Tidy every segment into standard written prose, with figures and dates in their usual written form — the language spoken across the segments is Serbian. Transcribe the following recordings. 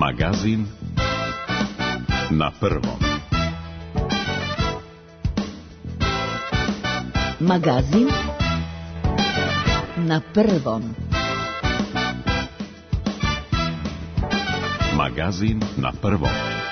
Magazin na prvom. Magazin na prvom. Magazin na prvom.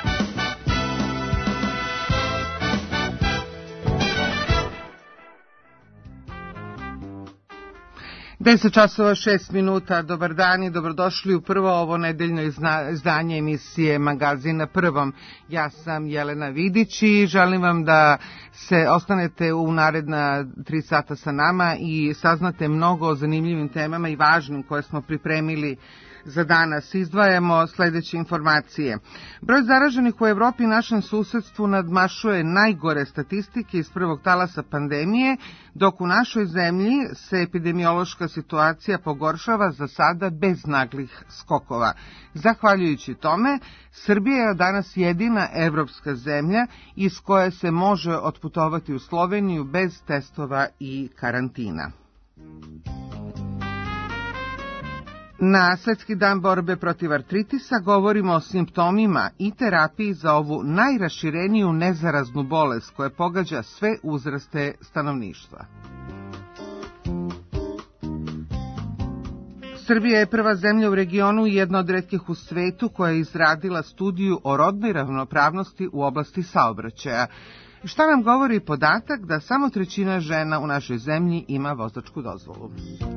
10 časova 6 minuta, dobar dan i dobrodošli u prvo ovo nedeljno izdanje emisije Magazin na prvom. Ja sam Jelena Vidić i želim vam da se ostanete u naredna 3 sata sa nama i saznate mnogo o zanimljivim temama i važnim koje smo pripremili za danas. Izdvajamo sledeće informacije. Broj zaraženih u Evropi i našem susedstvu nadmašuje najgore statistike iz prvog talasa pandemije, dok u našoj zemlji se epidemiološka situacija pogoršava za sada bez naglih skokova. Zahvaljujući tome, Srbija je danas jedina evropska zemlja iz koje se može otputovati u Sloveniju bez testova i karantina. Na Svetski dan borbe protiv artritisa govorimo o simptomima i terapiji za ovu najrašireniju nezaraznu bolest koja pogađa sve uzraste stanovništva. Srbija je prva zemlja u regionu i jedna od retkih u svetu koja je izradila studiju o rodnoj ravnopravnosti u oblasti saobraćaja. Šta nam govori podatak da samo 1/3 žena u našoj zemlji ima vozačku dozvolu.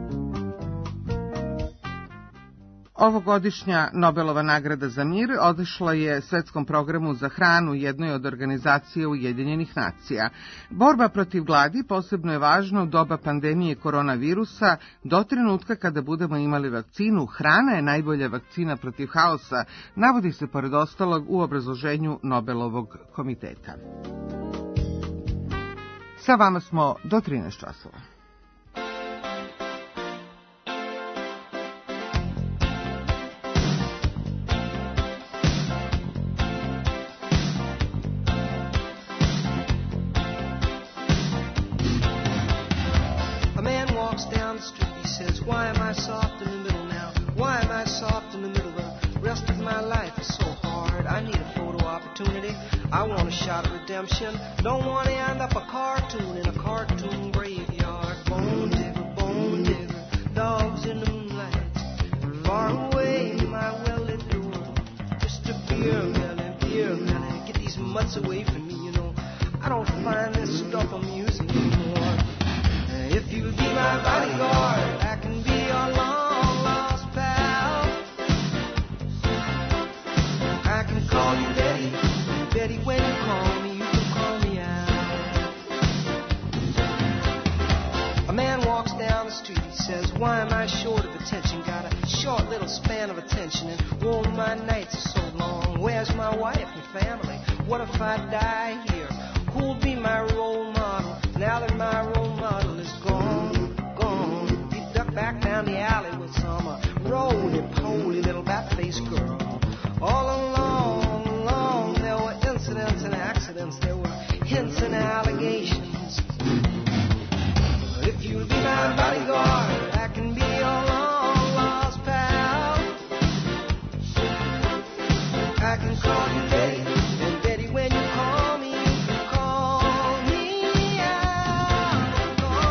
Ovogodišnja Nobelova nagrada za mir otišla je Svetskom programu za hranu, jednoj od organizacija Ujedinjenih nacija. Borba protiv gladi posebno je važna u doba pandemije koronavirusa. Do trenutka kada budemo imali vakcinu, hrana je najbolja vakcina protiv haosa, navodi se pored ostalog u obrazloženju Nobelovog komiteta. Sa vama smo do 13 časova. Why am I soft in the middle now? Why am I soft in the middle? The rest of my life is so hard. I need a photo opportunity. I want a shot of redemption. Don't want to end up a cartoon in a cartoon graveyard. Bone digger, dogs in the moonlight. Far away, my well-lit door. Just a beer melon. Get these mutts away from me, you know. I don't find this stuff amusing anymore. If you'll be my bodyguard, I can be your long-lost pal. I can call you Betty, and Betty, when you call me, you can call me out. A man walks down the street, he says, why am I short of attention? Got a short little span of attention, and oh, my nights are so long. Where's my wife and family? What if I die here? Who'll be my role model now that my role model is gone? Back down the alley with some roly-poly little bat-faced girl. All along, there were incidents and accidents. There were hints and allegations. If you'll be my bodyguard, I can be your long-lost pal. I can call you Betty, and Betty, when you call me, you can call me out.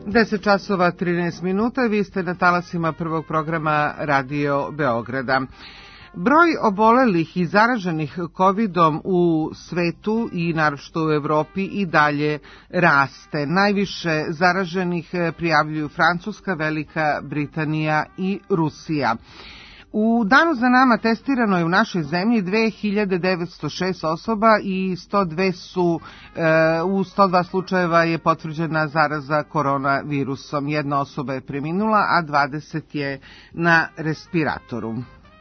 10 časova 13 minuta, vi ste na talasima prvog programa Radio Beograda. Broj obolelih i zaraženih COVID-om u svetu i naročito u Evropi i dalje raste. Najviše zaraženih prijavljuju Francuska, Velika Britanija i Rusija. U danu za nama testirano je u našoj zemlji 2906 osoba i 102 slučajeva je potvrđena zaraza koronavirusom. Jedna osoba je preminula, a 20 je na respiratoru.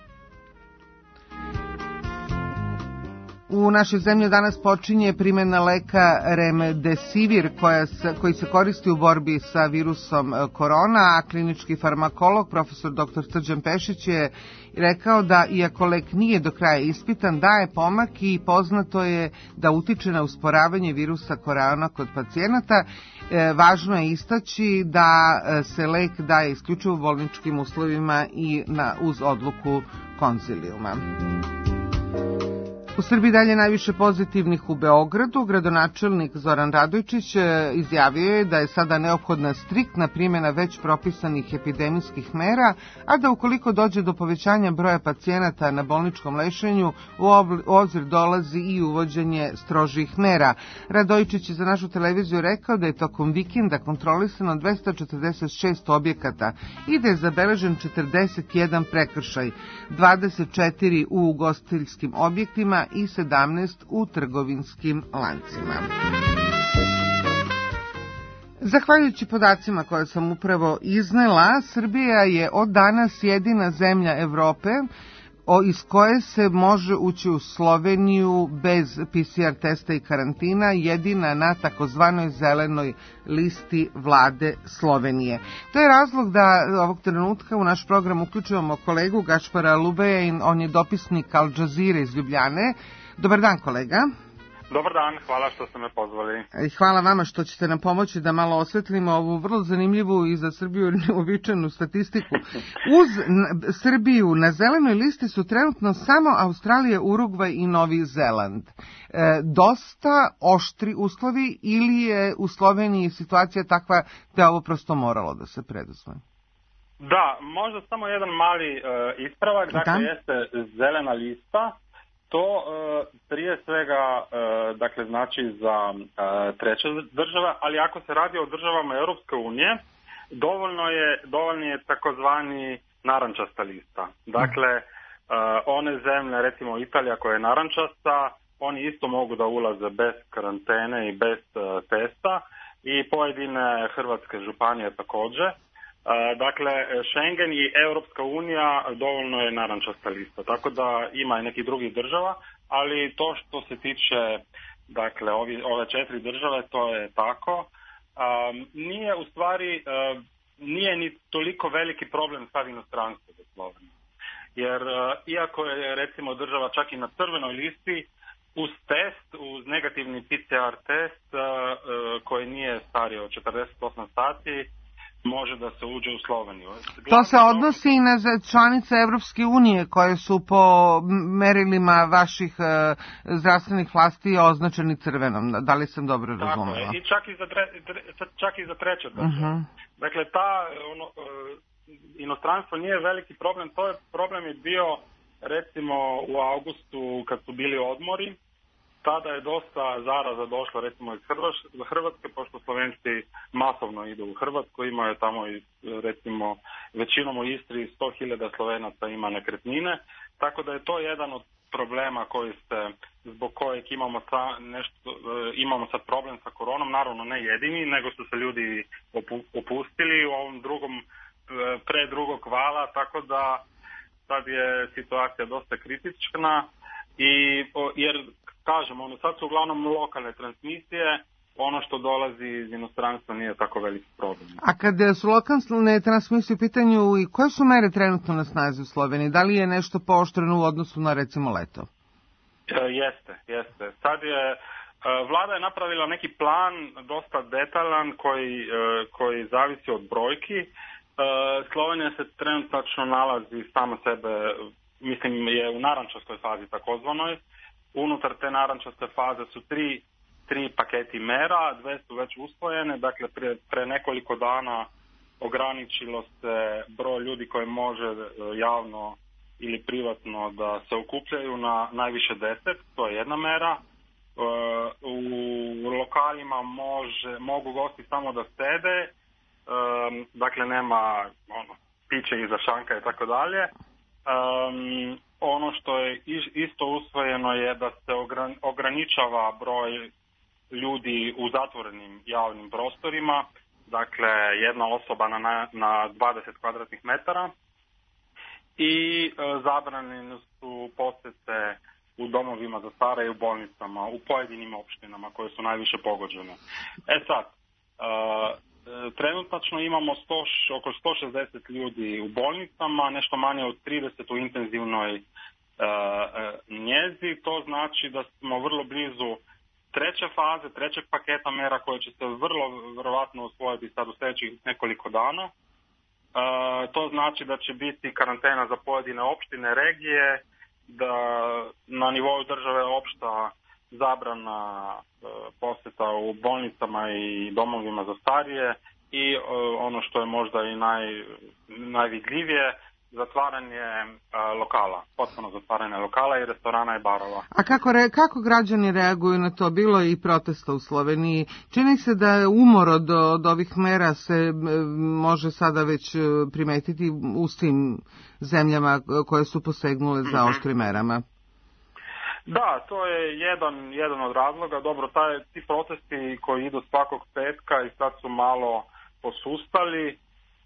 U našoj zemlji danas počinje primjena leka Remdesivir koji se koristi u borbi sa virusom korona, a klinički farmakolog profesor dr. Srđan Pešić je rekao da iako lek nije do kraja ispitan, daje pomak i poznato je da utiče na usporavanje virusa korona kod pacijenata. Važno je istaći da se lek daje isključivo u bolničkim uslovima i uz odluku konzilijuma. U Srbiji dalje najviše pozitivnih u Beogradu. Gradonačelnik Zoran Radojčić izjavio je da je sada neophodna striktna primjena već propisanih epidemijskih mera, a da ukoliko dođe do povećanja broja pacijenata na bolničkom lečenju, u obzir dolazi i uvođenje strožih mera. Radojčić je za našu televiziju rekao da je tokom vikenda kontrolisano 246 objekata i da je zabeležen 41 prekršaj, 24 u ugostiteljskim objektima i 17 u trgovinskim lancima. Zahvaljujući podacima koje sam upravo iznela, Srbija je od danas jedina zemlja Evrope iz koje se može ući u Sloveniju bez PCR testa i karantina, jedina na takozvanoj zelenoj listi vlade Slovenije. To je razlog da ovog trenutka u naš program uključujemo kolegu Gašpara Lubeja, on je dopisnik Al Jazeera iz Ljubljane. Dobar dan, kolega. Dobar dan, hvala što ste me pozvali. Hvala vama što ćete nam pomoći da malo osvetlimo ovu vrlo zanimljivu i za Srbiju neuobičajenu statistiku. Uz Srbiju na zelenoj listi su trenutno samo Australija, Urugvaj i Novi Zeland. Dosta oštri uslovi ili je u Sloveniji situacija takva da je ovo prosto moralo da se preduzme? Da, možda samo jedan mali ispravak, dakle jeste zelena lista. To prije svega dakle znači za treće države, ali ako se radi o državama Europske unije, dovoljno je takozvani narančasta lista. Dakle, one zemlje, recimo Italija koja je narančasta, oni isto mogu da ulaze bez karantene i bez testa i pojedine hrvatske županije također. Dakle, Schengen i Europska unija dovoljno je narančasta lista, tako da ima i nekih drugih država, ali to što se tiče dakle ove 4 države, to je tako. Nije u stvari nije ni toliko veliki problem sad inostranstvo za Sloveniju. Jer iako je recimo država čak i na crvenoj listi, uz test, uz negativni PCR test koji nije stariji od 48 sati, može da se uđe u Sloveniju. To se odnosi i na članice Evropske unije koje su po merilima vaših zdravstvenih vlasti označeni crvenom. Da li sam dobro razumela? Tako je. I čak i za treće države. Dakle, inostranstvo nije veliki problem. Problem je bio recimo u avgustu kad su bili odmori. Tada je dosta zaraza došla recimo iz Hrvatske, pošto Slovenci masovno idu u Hrvatsku, imaju tamo i recimo većinom u Istri 100.000 Slovenaca ima nekretnine, tako da je to jedan od problema zbog kojeg imamo sad problem sa koronom, naravno ne jedini, nego su se ljudi opustili u ovom pre drugog vala, tako da sad je situacija dosta kritična jer kažem, sad su uglavnom lokalne transmisije, ono što dolazi iz inostranstva nije tako veliki problem. A kada su lokalne transmisije u pitanju, i koje su mere trenutno na snazi u Sloveniji? Da li je nešto pooštreno u odnosu na recimo leto? Jeste. Sad je vlada je napravila neki plan dosta detaljan koji zavisi od brojki. Slovenija se trenutno nalazi sama sebe, mislim je u narančastoj fazi takozvanoj. Unutar te narančaste faze su 3 3 paketi mera, 2 su već usvojene, dakle pre nekoliko dana ograničilo se broj ljudi koji može javno ili privatno da se okupljaju na najviše 10, to je jedna mera. U lokalima mogu gosti samo da sede, dakle nema piće iza šanka i tako dalje. Ono što je isto usvojeno je da se ograničava broj ljudi u zatvorenim javnim prostorima, dakle jedna osoba na 20 kvadratnih metara, i zabranjene su posete u domovima za stare i u bolnicama u pojedinim opštinama koje su najviše pogođene. Sad, trenutačno imamo oko 160 ljudi u bolnicama, nešto manje od 30 u intenzivnoj njezi. To znači da smo vrlo blizu treće faze, trećeg paketa mera koje će se vrlo verovatno usvojiti sad u sljedećih nekoliko dana. To znači da će biti karantena za pojedine opštine, regije, da na nivou države opšta zabrana poseta u bolnicama i domovima za starije i ono što je možda i najvidljivije, zatvaranje lokala, potpuno zatvaranje lokala i restorana i barova. A kako građani reaguju na to? Bilo je i protesta u Sloveniji. Čini se da je umor od ovih mera se može sada već primetiti u svim zemljama koje su posegnule za oštrim merama. Da, to je jedan od razloga. Dobro, ti protesti koji idu svakog petka i sad su malo posustali,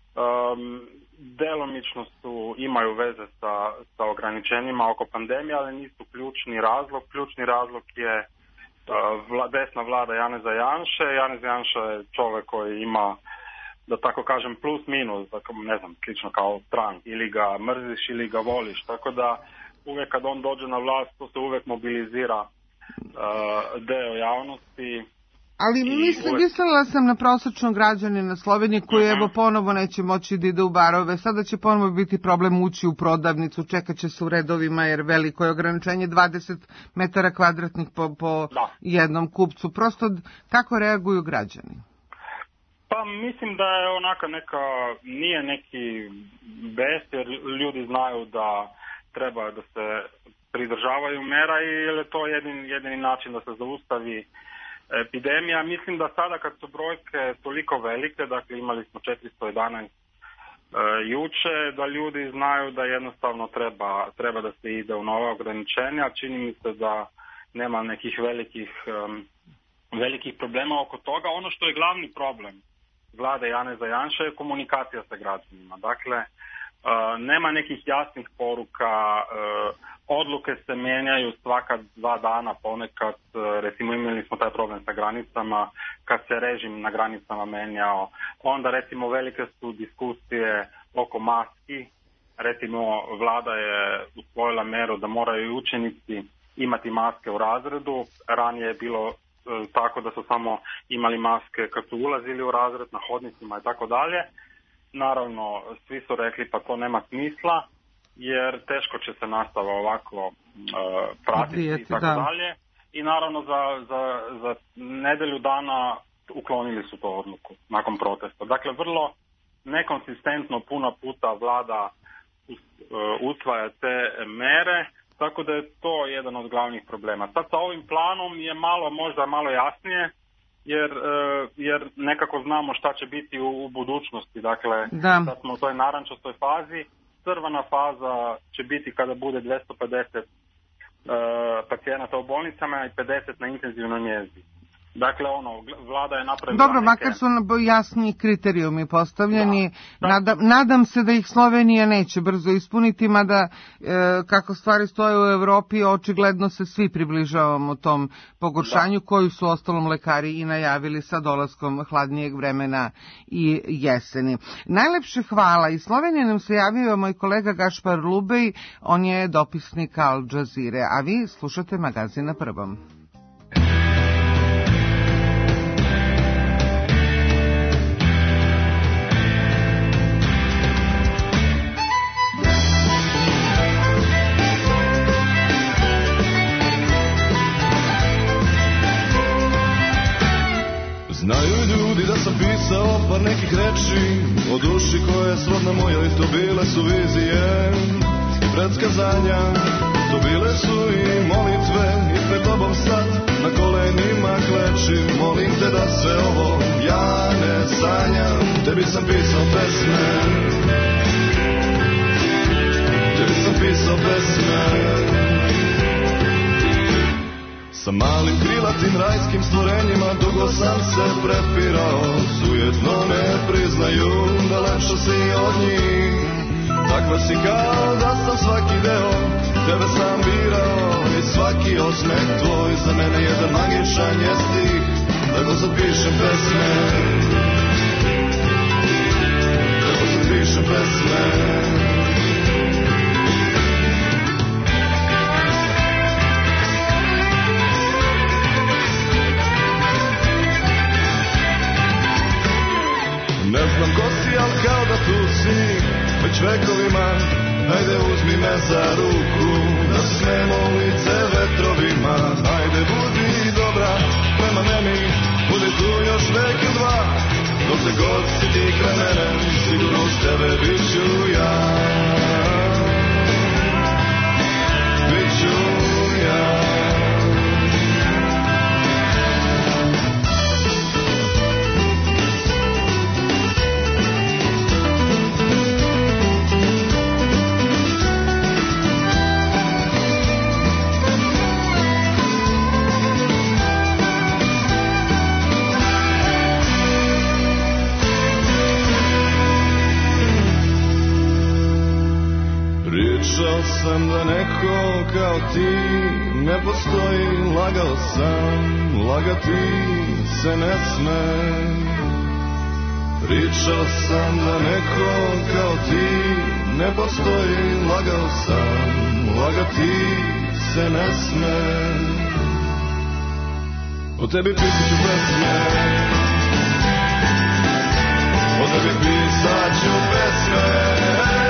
delomično imaju veze sa ograničenjima oko pandemije, ali nisu ključni razlog. Ključni razlog je desna vlada Janeza Janše. Janez Janša je čovjek koji ima, da tako kažem, plus minus, dakle, ne znam, slično kao Trump, ili ga mrziš ili ga voliš, tako da uvijek kad on dođe na vlast, to se uvijek mobilizira deo javnosti. Ali mislila sam na prosječnog građanina Slovenije koji evo ponovo neće moći da ide u barove. Sada će ponovo biti problem ući u prodavnicu, čekat će se u redovima jer veliko je ograničenje 20 metara kvadratnih po jednom kupcu. Prosto kako reaguju građani? Pa mislim da je onaka nije neki bes jer ljudi znaju da treba da se pridržavaju mera i je to jedini način da se zaustavi epidemija. Mislim da sada kad su brojke toliko velike, dakle imali smo 411 juče, da ljudi znaju da jednostavno treba da se ide u nova ograničenja. Čini mi se da nema nekih velikih problema oko toga. Ono što je glavni problem vlade Janeza Janše je komunikacija sa građanima. Dakle, nema nekih jasnih poruka, odluke se mijenjaju svaka 2 dana ponekad, recimo imali smo taj problem sa granicama, kad se režim na granicama menjao, onda recimo velike su diskusije oko maski, recimo vlada je usvojila meru da moraju učenici imati maske u razredu, ranije je bilo tako da su samo imali maske kad su ulazili u razred, na hodnicima i tako dalje. Naravno, svi su rekli pa to nema smisla, jer teško će se nastava ovako pratiti i tako dalje. I naravno za nedelju dana uklonili su to odluku nakon protesta. Dakle, vrlo nekonsistentno puno puta vlada usvaja te mere, tako da je to jedan od glavnih problema. Sad sa ovim planom je možda malo jasnije, jer nekako znamo šta će biti u budućnosti. Dakle, sad smo u toj narančastoj fazi. Crvena faza će biti kada bude 250 pacijenata u bolnicama i 50 na intenzivnoj njezi. Dakle, vlada je napravila Dobro, makar su jasni kriterijumi postavljeni. Nadam se da ih Slovenija neće brzo ispuniti, mada kako stvari stoje u Evropi, očigledno se svi približavamo tom pogoršanju koju su ostalom lekari i najavili sa dolaskom hladnijeg vremena i jeseni. Najlepše hvala. Iz Slovenije nam se javio moj kolega Gašpar Lubej, on je dopisnik Al Jazeere, a vi slušate Magazin na prvom. Znaju ljudi da sam pisao par nekih reči o duši koja je srodna moja i to bile su vizije i predskazanja. To bile su i molitve i pred tobom sad na kolenima klečim. Molim te da sve ovo ja ne sanjam. Tebi sam pisao pesme, tebi sam pisao pesme. Sa malim krilatim rajskim stvorenjima dugo sam se prepirao. Sujetno ne priznaju, daleko si od njih. Takva si kao da sam svaki deo tebe sam birao. I svaki osmeh tvoj za mene jedan magičan je stih. Tako zapišem pesme, tako zapišem pesme. Ne znam ko si, al kao da tu si već vekovima. Hajde uzmi me za ruku, da smemo lice vetrovima. Hajde budi dobra prema meni, budi tu još vek i dva. Dok se god si ti kraj mene, sigurno uz tebe bit ću ja. Bit ću ja. Pričao sam da neko kao ti ne postoji, lagao sam, lagati se ne sme. Pričao sam da neko kao ti ne postoji, lagao sam, lagati se ne sme. O tebi pisat ću pesme, o tebi pisat ću pesme.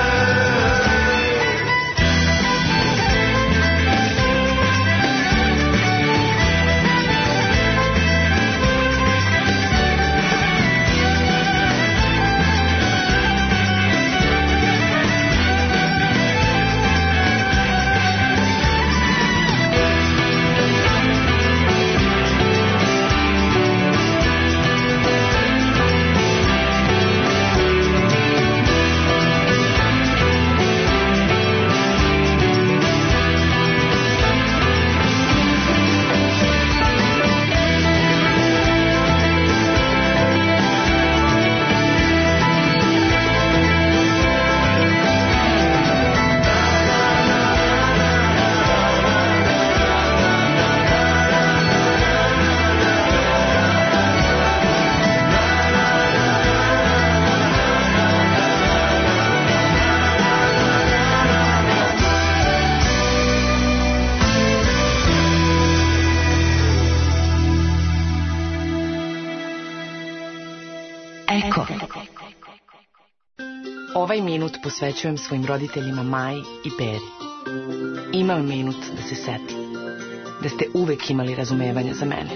Ovaj minut posvećujem svojim roditeljima Maji i Peri. Imam minut da se setim da ste uvek imali razumevanja za mene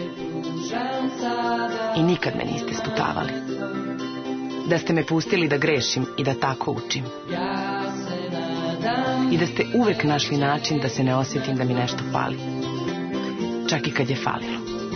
i nikad me niste sputavali. Da ste me pustili da grešim i da tako učim. I da ste uvek našli način da se ne osjetim da mi nešto fali. Čak i kad je falilo.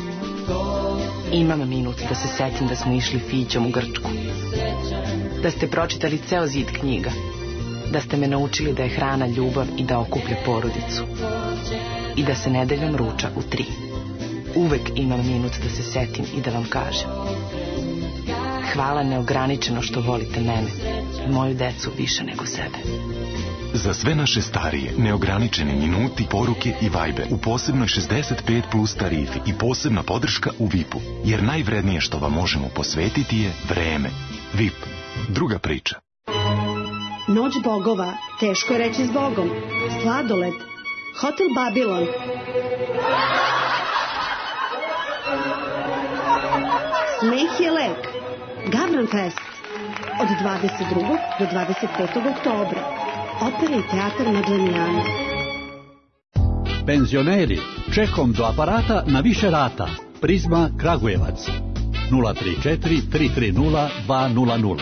Imam minut da se setim da smo išli fićom u Grčku. Da ste pročitali ceo zid knjiga. Da ste me naučili da je hrana ljubav i da okuplja porodicu. I da se nedeljom ruča u 3. Uvek imam minut da se setim i da vam kažem. Hvala neograničeno što volite mene i moju decu više nego sebe. Za sve naše starije, neograničeni minuti, poruke i Viber u posebnoj 65 plus tarifi i posebna podrška u VIP-u. Jer najvrednije što vam možemo posvetiti je vreme. VIP. Druga priča. Noć bogova, teško je reći s Bogom. Sladoled, Hotel Babilon. Smeh je lek. Gavran Fest. Od 22. do 25. oktobra. Opera i teatar Madlenijana. Penzioneri, čekom do aparata na više rata. Prizma Kragujevac. 034 330 200.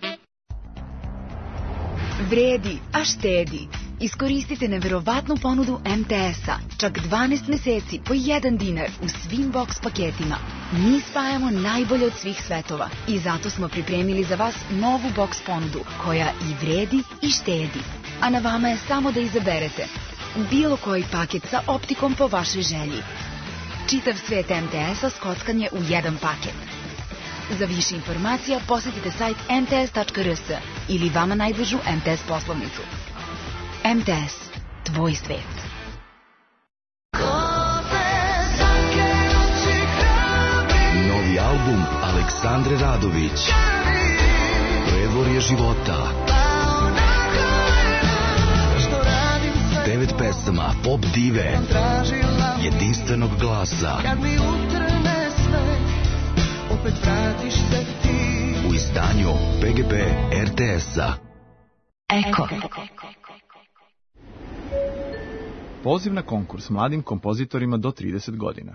Vredi, a štedi. Iskoristite neverovatnu ponudu MTS-a. Čak 12 meseci po 1 dinar u svim box paketima. Mi spajamo najbolje od svih svetova i zato smo pripremili za vas novu box ponudu koja i vredi i štedi. A na vama je samo da izaberete bilo koji paket sa optikom po vašoj želji. Čitav svet MTS-a skockanje u jedan paket. Za više informacija posjetite sajt mts.rs ili vama najbližu MTS poslovnicu. MTS, tvoj svet. Novi album Aleksandre Radović, Predvorje života. 9 pesama pop dive, jedinstvenog glasa. U izdanju PGP RTS-a. Eko. Poziv na konkurs mladim kompozitorima do 30 godina.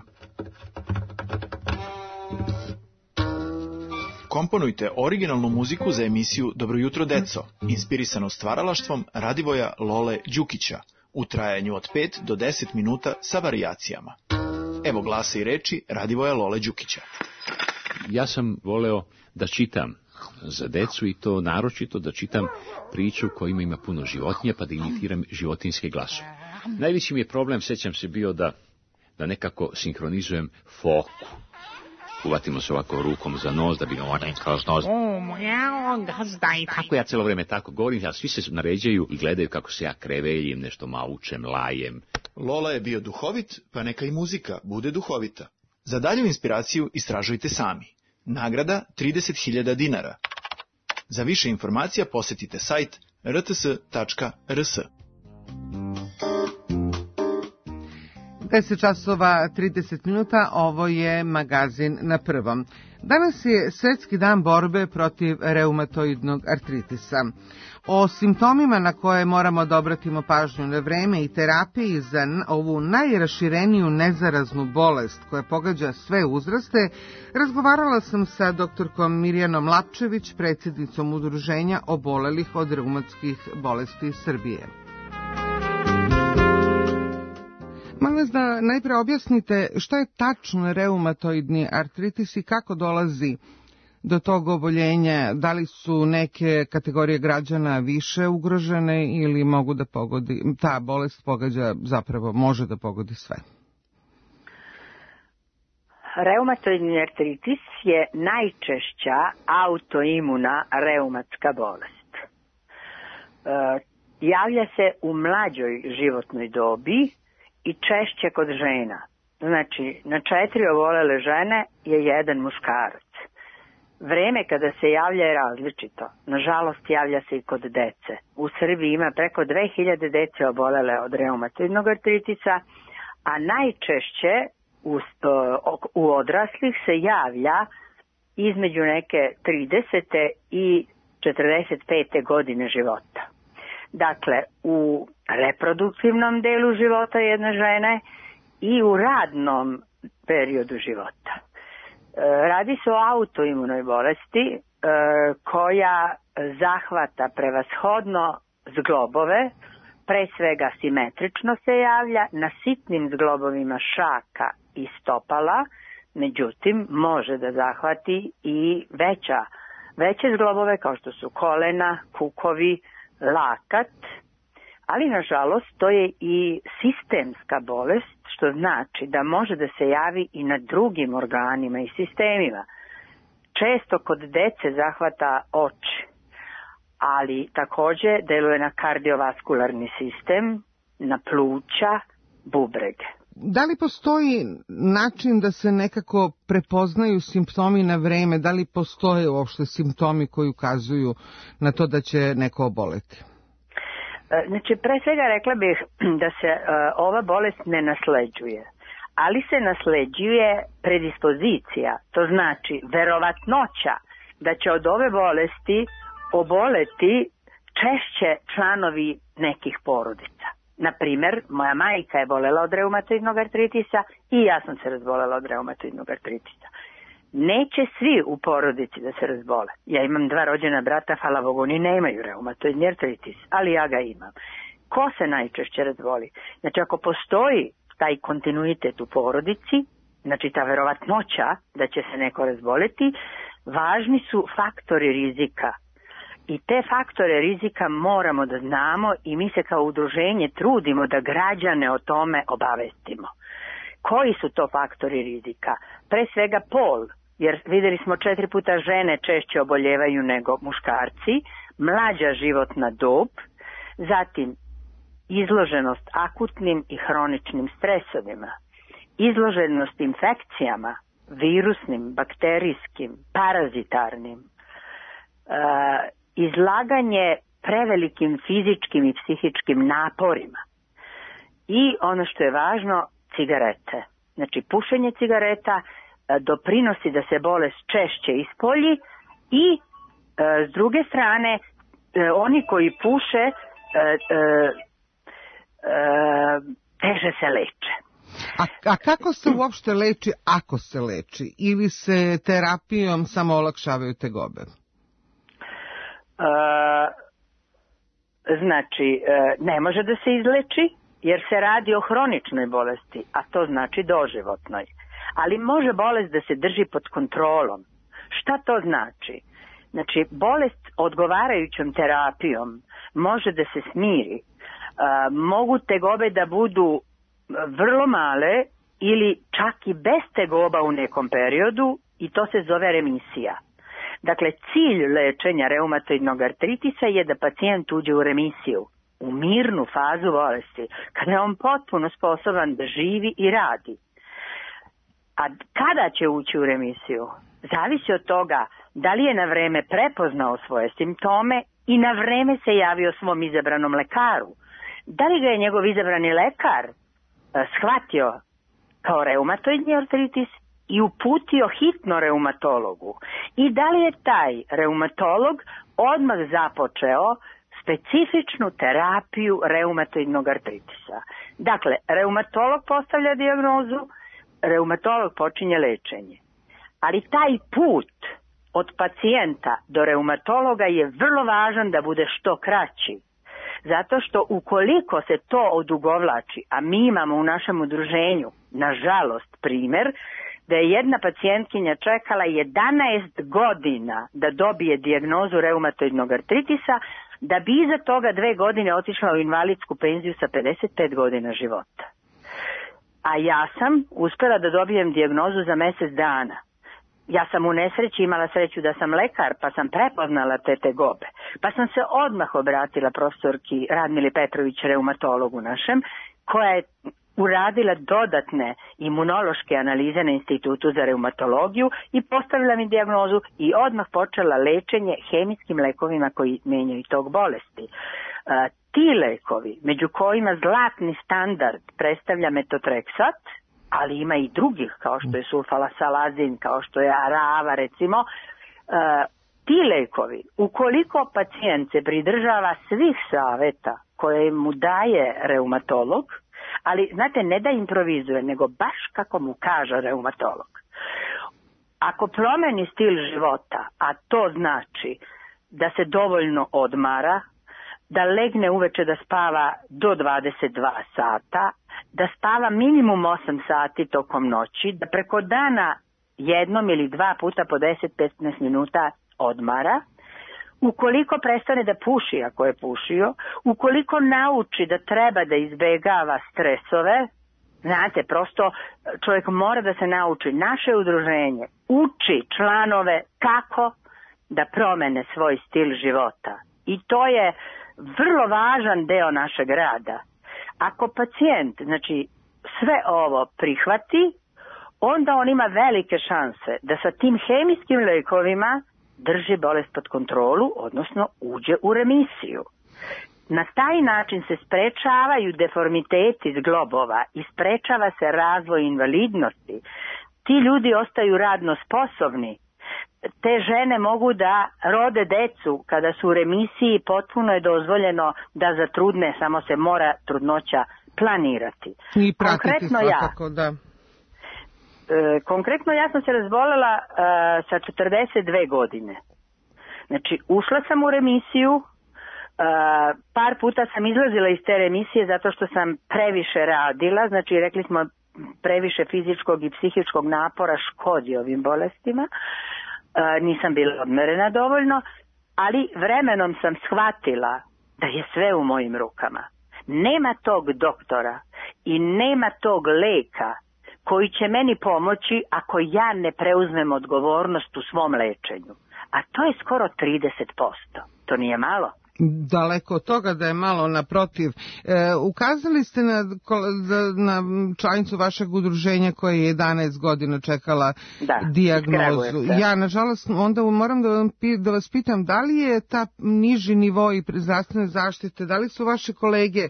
Komponujte originalnu muziku za emisiju Dobro jutro deco, inspirisanu stvaralaštvom Radivoja Lole Đukića, u trajanju od 5 do 10 minuta sa varijacijama. Evo glasa i reči Radivoja Lole Đukića. Ja sam voleo da čitam za decu i to naročito da čitam priču kojima ima puno životinja pa da imitiram životinjske glasove. Najveći mi je problem, sećam se, bio da nekako sinhronizujem foku. Uvatimo se ovako rukom za nos da bi kroz nos. Kako ja celo vreme tako govorim, a svi se naređaju i gledaju kako se ja kreveljem, nešto maučem, lajem. Lola je bio duhovit, pa neka i muzika bude duhovita. Za dalju inspiraciju istražujte sami. Nagrada 30.000 dinara. Za više informacija posjetite sajt rts.rs. 10 časova 30 minuta, ovo je magazin na prvom. Danas je Svetski dan borbe protiv reumatoidnog artritisa. O simptomima na koje moramo da obratimo pažnju na vreme i terapiji za ovu najrašireniju nezaraznu bolest koja pogađa sve uzraste, razgovarala sam sa doktorkom Mirjanom Lapčević, predsjednicom Udruženja obolelih od reumatskih bolesti Srbije. Molim vas da najpre objasnite šta je tačno reumatoidni artritis i kako dolazi do tog oboljenja, da li su neke kategorije građana više ugrožene ili mogu da pogodi, ta bolest pogađa, zapravo može da pogodi sve? Reumatoidni artritis je najčešća autoimuna reumatska bolest. Javlja se u mlađoj životnoj dobi i češće kod žena. Znači, na 4 obolele žene je 1 muškarac. Vreme kada se javlja je različito. Nažalost, javlja se i kod dece. U Srbiji ima preko 2000 dece obolele od reumatoidnog artritisa, a najčešće u odraslih se javlja između neke 30. i 45. godine života. Dakle, u reproduktivnom delu života jedne žene i u radnom periodu života. Radi se o autoimunoj bolesti koja zahvata prevashodno zglobove, pre svega simetrično se javlja na sitnim zglobovima šaka i stopala, međutim može da zahvati i veće zglobove kao što su kolena, kukovi, lakat, ali nažalost to je i sistemska bolest, što znači da može da se javi i na drugim organima i sistemima. Često kod dece zahvata oči, ali takođe deluje na kardiovaskularni sistem, na pluća, bubrege. Da li postoji način da se nekako prepoznaju simptomi na vreme? Da li postoje uopšte simptomi koji ukazuju na to da će neko oboleti? Znači, pre svega rekla bih da se ova bolest ne nasleđuje, ali se nasleđuje predispozicija, to znači verovatnoća da će od ove bolesti oboleti češće članovi nekih porodica. Naprimer, moja majka je bolela od reumatoidnog artritisa i ja sam se razbolela od reumatoidnog artritisa. neće svi u porodici da se razbole. Ja imam 2 rođena brata, hvala Bogu, oni nemaju reumatoidni artritis, ali ja ga imam. Ko se najčešće razboli? Znači, ako postoji taj kontinuitet u porodici, znači ta verovatnoća da će se neko razboleti, važni su faktori rizika. I te faktore rizika moramo da znamo i mi se kao udruženje trudimo da građane o tome obavestimo. Koji su to faktori rizika? Pre svega pol, jer videli smo 4 puta žene češće oboljevaju nego muškarci, mlađa životna dob, zatim izloženost akutnim i hroničnim stresovima, izloženost infekcijama, virusnim, bakterijskim, parazitarnim, izlaganje prevelikim fizičkim i psihičkim naporima i ono što je važno, cigarete. Znači, pušenje cigareta doprinosi da se bolest češće ispolji i s druge strane oni koji puše teže se leče. A kako se uopšte leči, ako se leči? Ili se terapijom samo olakšavaju tegobe? Znači, ne može da se izleči, jer se radi o hroničnoj bolesti, a to znači doživotnoj. Ali može bolest da se drži pod kontrolom. Šta to znači? Znači, bolest odgovarajućom terapijom može da se smiri. Mogu tegobe da budu vrlo male ili čak i bez tegoba u nekom periodu i to se zove remisija. Dakle, cilj lečenja reumatoidnog artritisa je da pacijent uđe u remisiju, u mirnu fazu bolesti, kada je on potpuno sposoban da živi i radi. A kada će ući u remisiju? Zavisi od toga da li je na vreme prepoznao svoje simptome i na vreme se javio svom izabranom lekaru. Da li ga je njegov izabrani lekar shvatio kao reumatoidni artritis i uputio hitno reumatologu? I da li je taj reumatolog odmah započeo specifičnu terapiju reumatoidnog artritisa? Dakle, reumatolog postavlja dijagnozu, reumatolog počinje lečenje. Ali taj put od pacijenta do reumatologa je vrlo važan da bude što kraći. Zato što ukoliko se to odugovlači, a mi imamo u našem udruženju, nažalost, primjer, da je jedna pacijentkinja čekala 11 godina da dobije dijagnozu reumatoidnog artritisa, da bi iza toga 2 godine otišla u invalidsku penziju sa 55 godina života. A ja sam uspjela da dobijem dijagnozu za mjesec dana. Ja sam u nesreći imala sreću da sam lekar, pa sam prepoznala te tegobe. Pa sam se odmah obratila profesorki Radmili Petrović, reumatologu našem, koja je uradila dodatne imunološke analize na Institutu za reumatologiju i postavila mi dijagnozu i odmah počela lečenje hemijskim lekovima koji menjaju tog bolesti. Ti lekovi, među kojima zlatni standard predstavlja metotreksat, ali ima i drugih, kao što je sulfalasalazin, kao što je arava, recimo, ti lekovi, ukoliko pacijent se pridržava svih saveta koje mu daje reumatolog, ali, znate, ne da improvizuje, nego baš kako mu kaže reumatolog. Ako promeni stil života, a to znači da se dovoljno odmara, da legne uveče da spava do 22 sata, da spava minimum 8 sati tokom noći, da preko dana 1 ili 2 puta po 10-15 minuta odmara, ukoliko prestane da puši ako je pušio, ukoliko nauči da treba da izbegava stresove, znate, prosto čovjek mora da se nauči. Naše udruženje uči članove kako da promene svoj stil života. I to je vrlo važan deo našeg rada. Ako pacijent, znači, sve ovo prihvati, onda on ima velike šanse da sa tim hemijskim lekovima drži bolest pod kontrolu, odnosno uđe u remisiju. Na taj način se sprečavaju deformiteti zglobova i sprečava se razvoj invalidnosti. Ti ljudi ostaju radno sposobni. Te žene mogu da rode decu kada su u remisiji, potpuno je dozvoljeno da zatrudne, samo se mora trudnoća planirati. I pratiti svakako, da. konkretno ja sam se razbolela sa 42 godine. Znači, ušla sam u remisiju, par puta sam izlazila iz te remisije zato što sam previše radila, znači rekli smo previše fizičkog i psihičkog napora škodi ovim bolestima, nisam bila odmerena dovoljno, ali vremenom sam shvatila da je sve u mojim rukama. Nema tog doktora i nema tog leka koji će meni pomoći ako ja ne preuzmem odgovornost u svom lečenju. A to je skoro 30%. To nije malo. Daleko od toga da je malo, naprotiv. Ukazali ste na članicu vašeg udruženja koja je 11 godina čekala dijagnozu. Ja, nažalost, onda moram da vas pitam, da li je ta niži nivo i zdravstvene zaštite, da li su vaše kolege,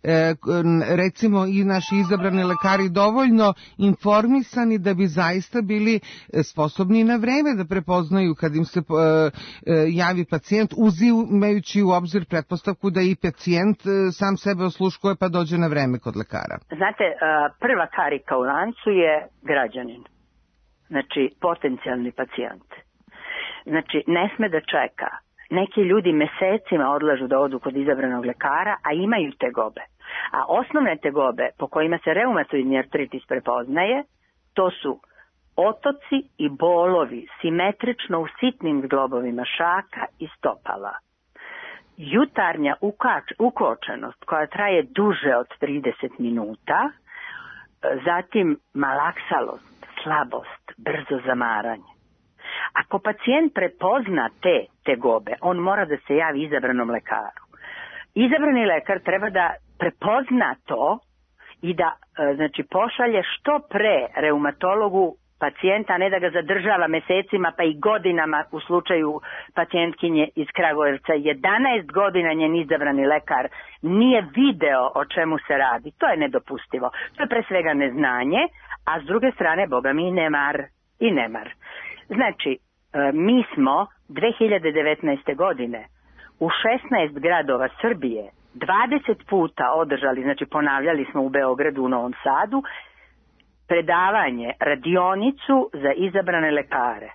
recimo i naši izabrani lekari, dovoljno informisani da bi zaista bili sposobni na vreme da prepoznaju kad im se javi pacijent, uzimajući u obzir pretpostavku da i pacijent sam sebe osluškuje pa dođe na vreme kod lekara? Znate, prva karika u lancu je građanin, znači potencijalni pacijent. Znači, ne sme da čeka. Neki ljudi mesecima odlažu da odu kod izabranog lekara, a imaju tegobe. A osnovne tegobe po kojima se reumatoidni artritis prepoznaje, to su otoci i bolovi simetrično u sitnim zglobovima šaka i stopala. Jutarnja ukočenost koja traje duže od 30 minuta, zatim malaksalost, slabost, brzo zamaranje. Ako pacijent prepozna te tegobe, on mora da se javi izabranom lekaru. Izabrani lekar treba da prepozna to i da znači, pošalje što pre reumatologu pacijenta, a ne da ga zadržava mesecima pa i godinama. U slučaju pacijentkinje iz Kragujevca 11 godina njen izabrani lekar nije video o čemu se radi. To je nedopustivo. To je pre svega neznanje, a s druge strane, boga mi, i nemar. Znači, mi smo 2019. godine u 16 gradova Srbije 20 puta održali, znači ponavljali smo u Beogradu, u Novom Sadu, predavanje, radionicu za izabrane lekare.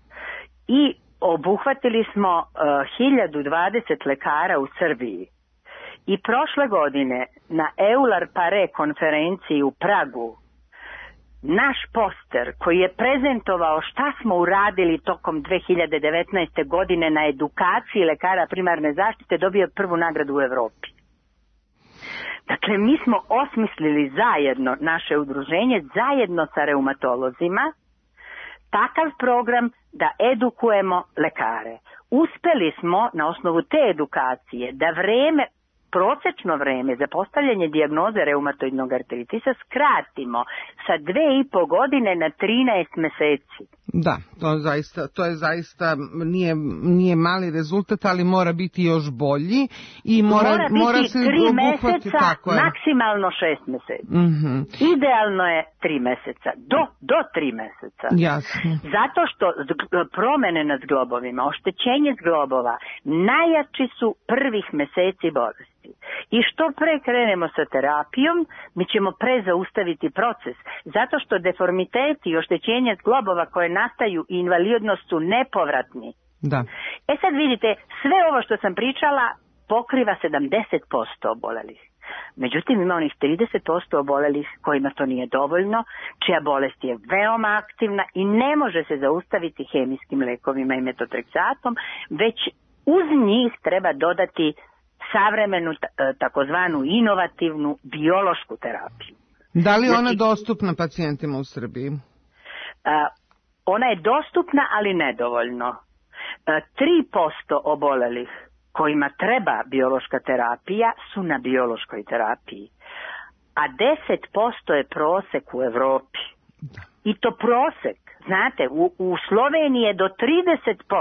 I obuhvatili smo 1020 lekara u Srbiji. I prošle godine na Eular Pare konferenciji u Pragu naš poster koji je prezentovao šta smo uradili tokom 2019. godine na edukaciji lekara primarne zaštite dobio prvu nagradu u Evropi. Dakle, mi smo osmislili zajedno, naše udruženje, zajedno sa reumatolozima, takav program da edukujemo lekare. Uspeli smo na osnovu te edukacije da prosečno vreme za postavljanje dijagnoze reumatoidnog artritisa skratimo sa 2,5 godine na 13 meseci. Da, to je zaista nije mali rezultat, ali mora biti još bolji i mora se 3 meseca, maksimalno 6 meseci. Mm-hmm. Idealno je 3 meseca, do 3 meseca. Jasno. Zato što promene na zglobovima, oštećenje zglobova, najjači su prvih meseci bolesti. I što pre krenemo sa terapijom, mi ćemo pre zaustaviti proces, zato što deformiteti i oštećenja zglobova koje nastaju i invalidnost su nepovratni. Da. Sad vidite, sve ovo što sam pričala pokriva 70% obolelih. Međutim, ima onih 30% obolelih kojima to nije dovoljno, čija bolest je veoma aktivna i ne može se zaustaviti hemijskim lekovima i metotreksatom, već uz njih treba dodati savremenu, takozvanu inovativnu biološku terapiju. Da li je ona dostupna pacijentima u Srbiji? Ona je dostupna, ali nedovoljno. 3% obolelih kojima treba biološka terapija su na biološkoj terapiji, a 10% je prosek u Evropi. I to prosek, znate, u Sloveniji je do 30%.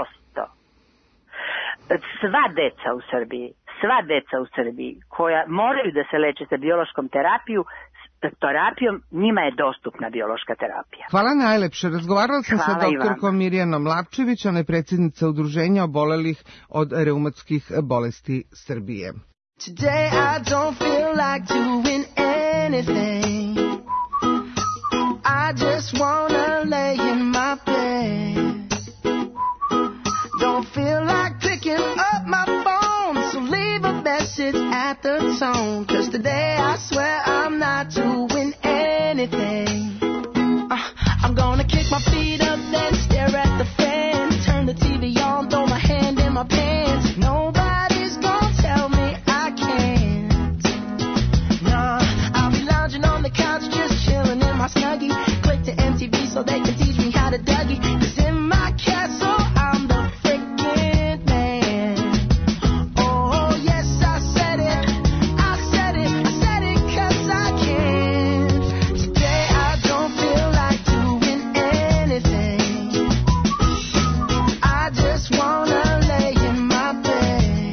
Sva deca u Srbiji koja moraju da se leče sa biološkom terapijom, njima je dostupna biološka terapija. Hvala najlepše. Razgovarala sam sa doktorkom Mirjanom Lapčević, ona je predsjednica udruženja obolelih od reumatskih bolesti Srbije. Today I don't feel like doing anything. I I just wanna lay in my bed. Don't feel like picking up my phone, so leave a message at the tone. 'Cause today I swear I'm not doing anything. I'm gonna kick my feet up, then stare at the fan. Turn the TV on, throw my hand in my pants. Nobody's gonna tell me I can't. Nah, I'll be lounging on the couch, just chilling in my Snuggie. Click to MTV so they can teach me how to Dougie. 'Cause in my castle, I'm the freaking man. Oh, yes, I said it. I said it. I said it 'cause I can. Today I don't feel like doing anything. I just wanna lay in my bed.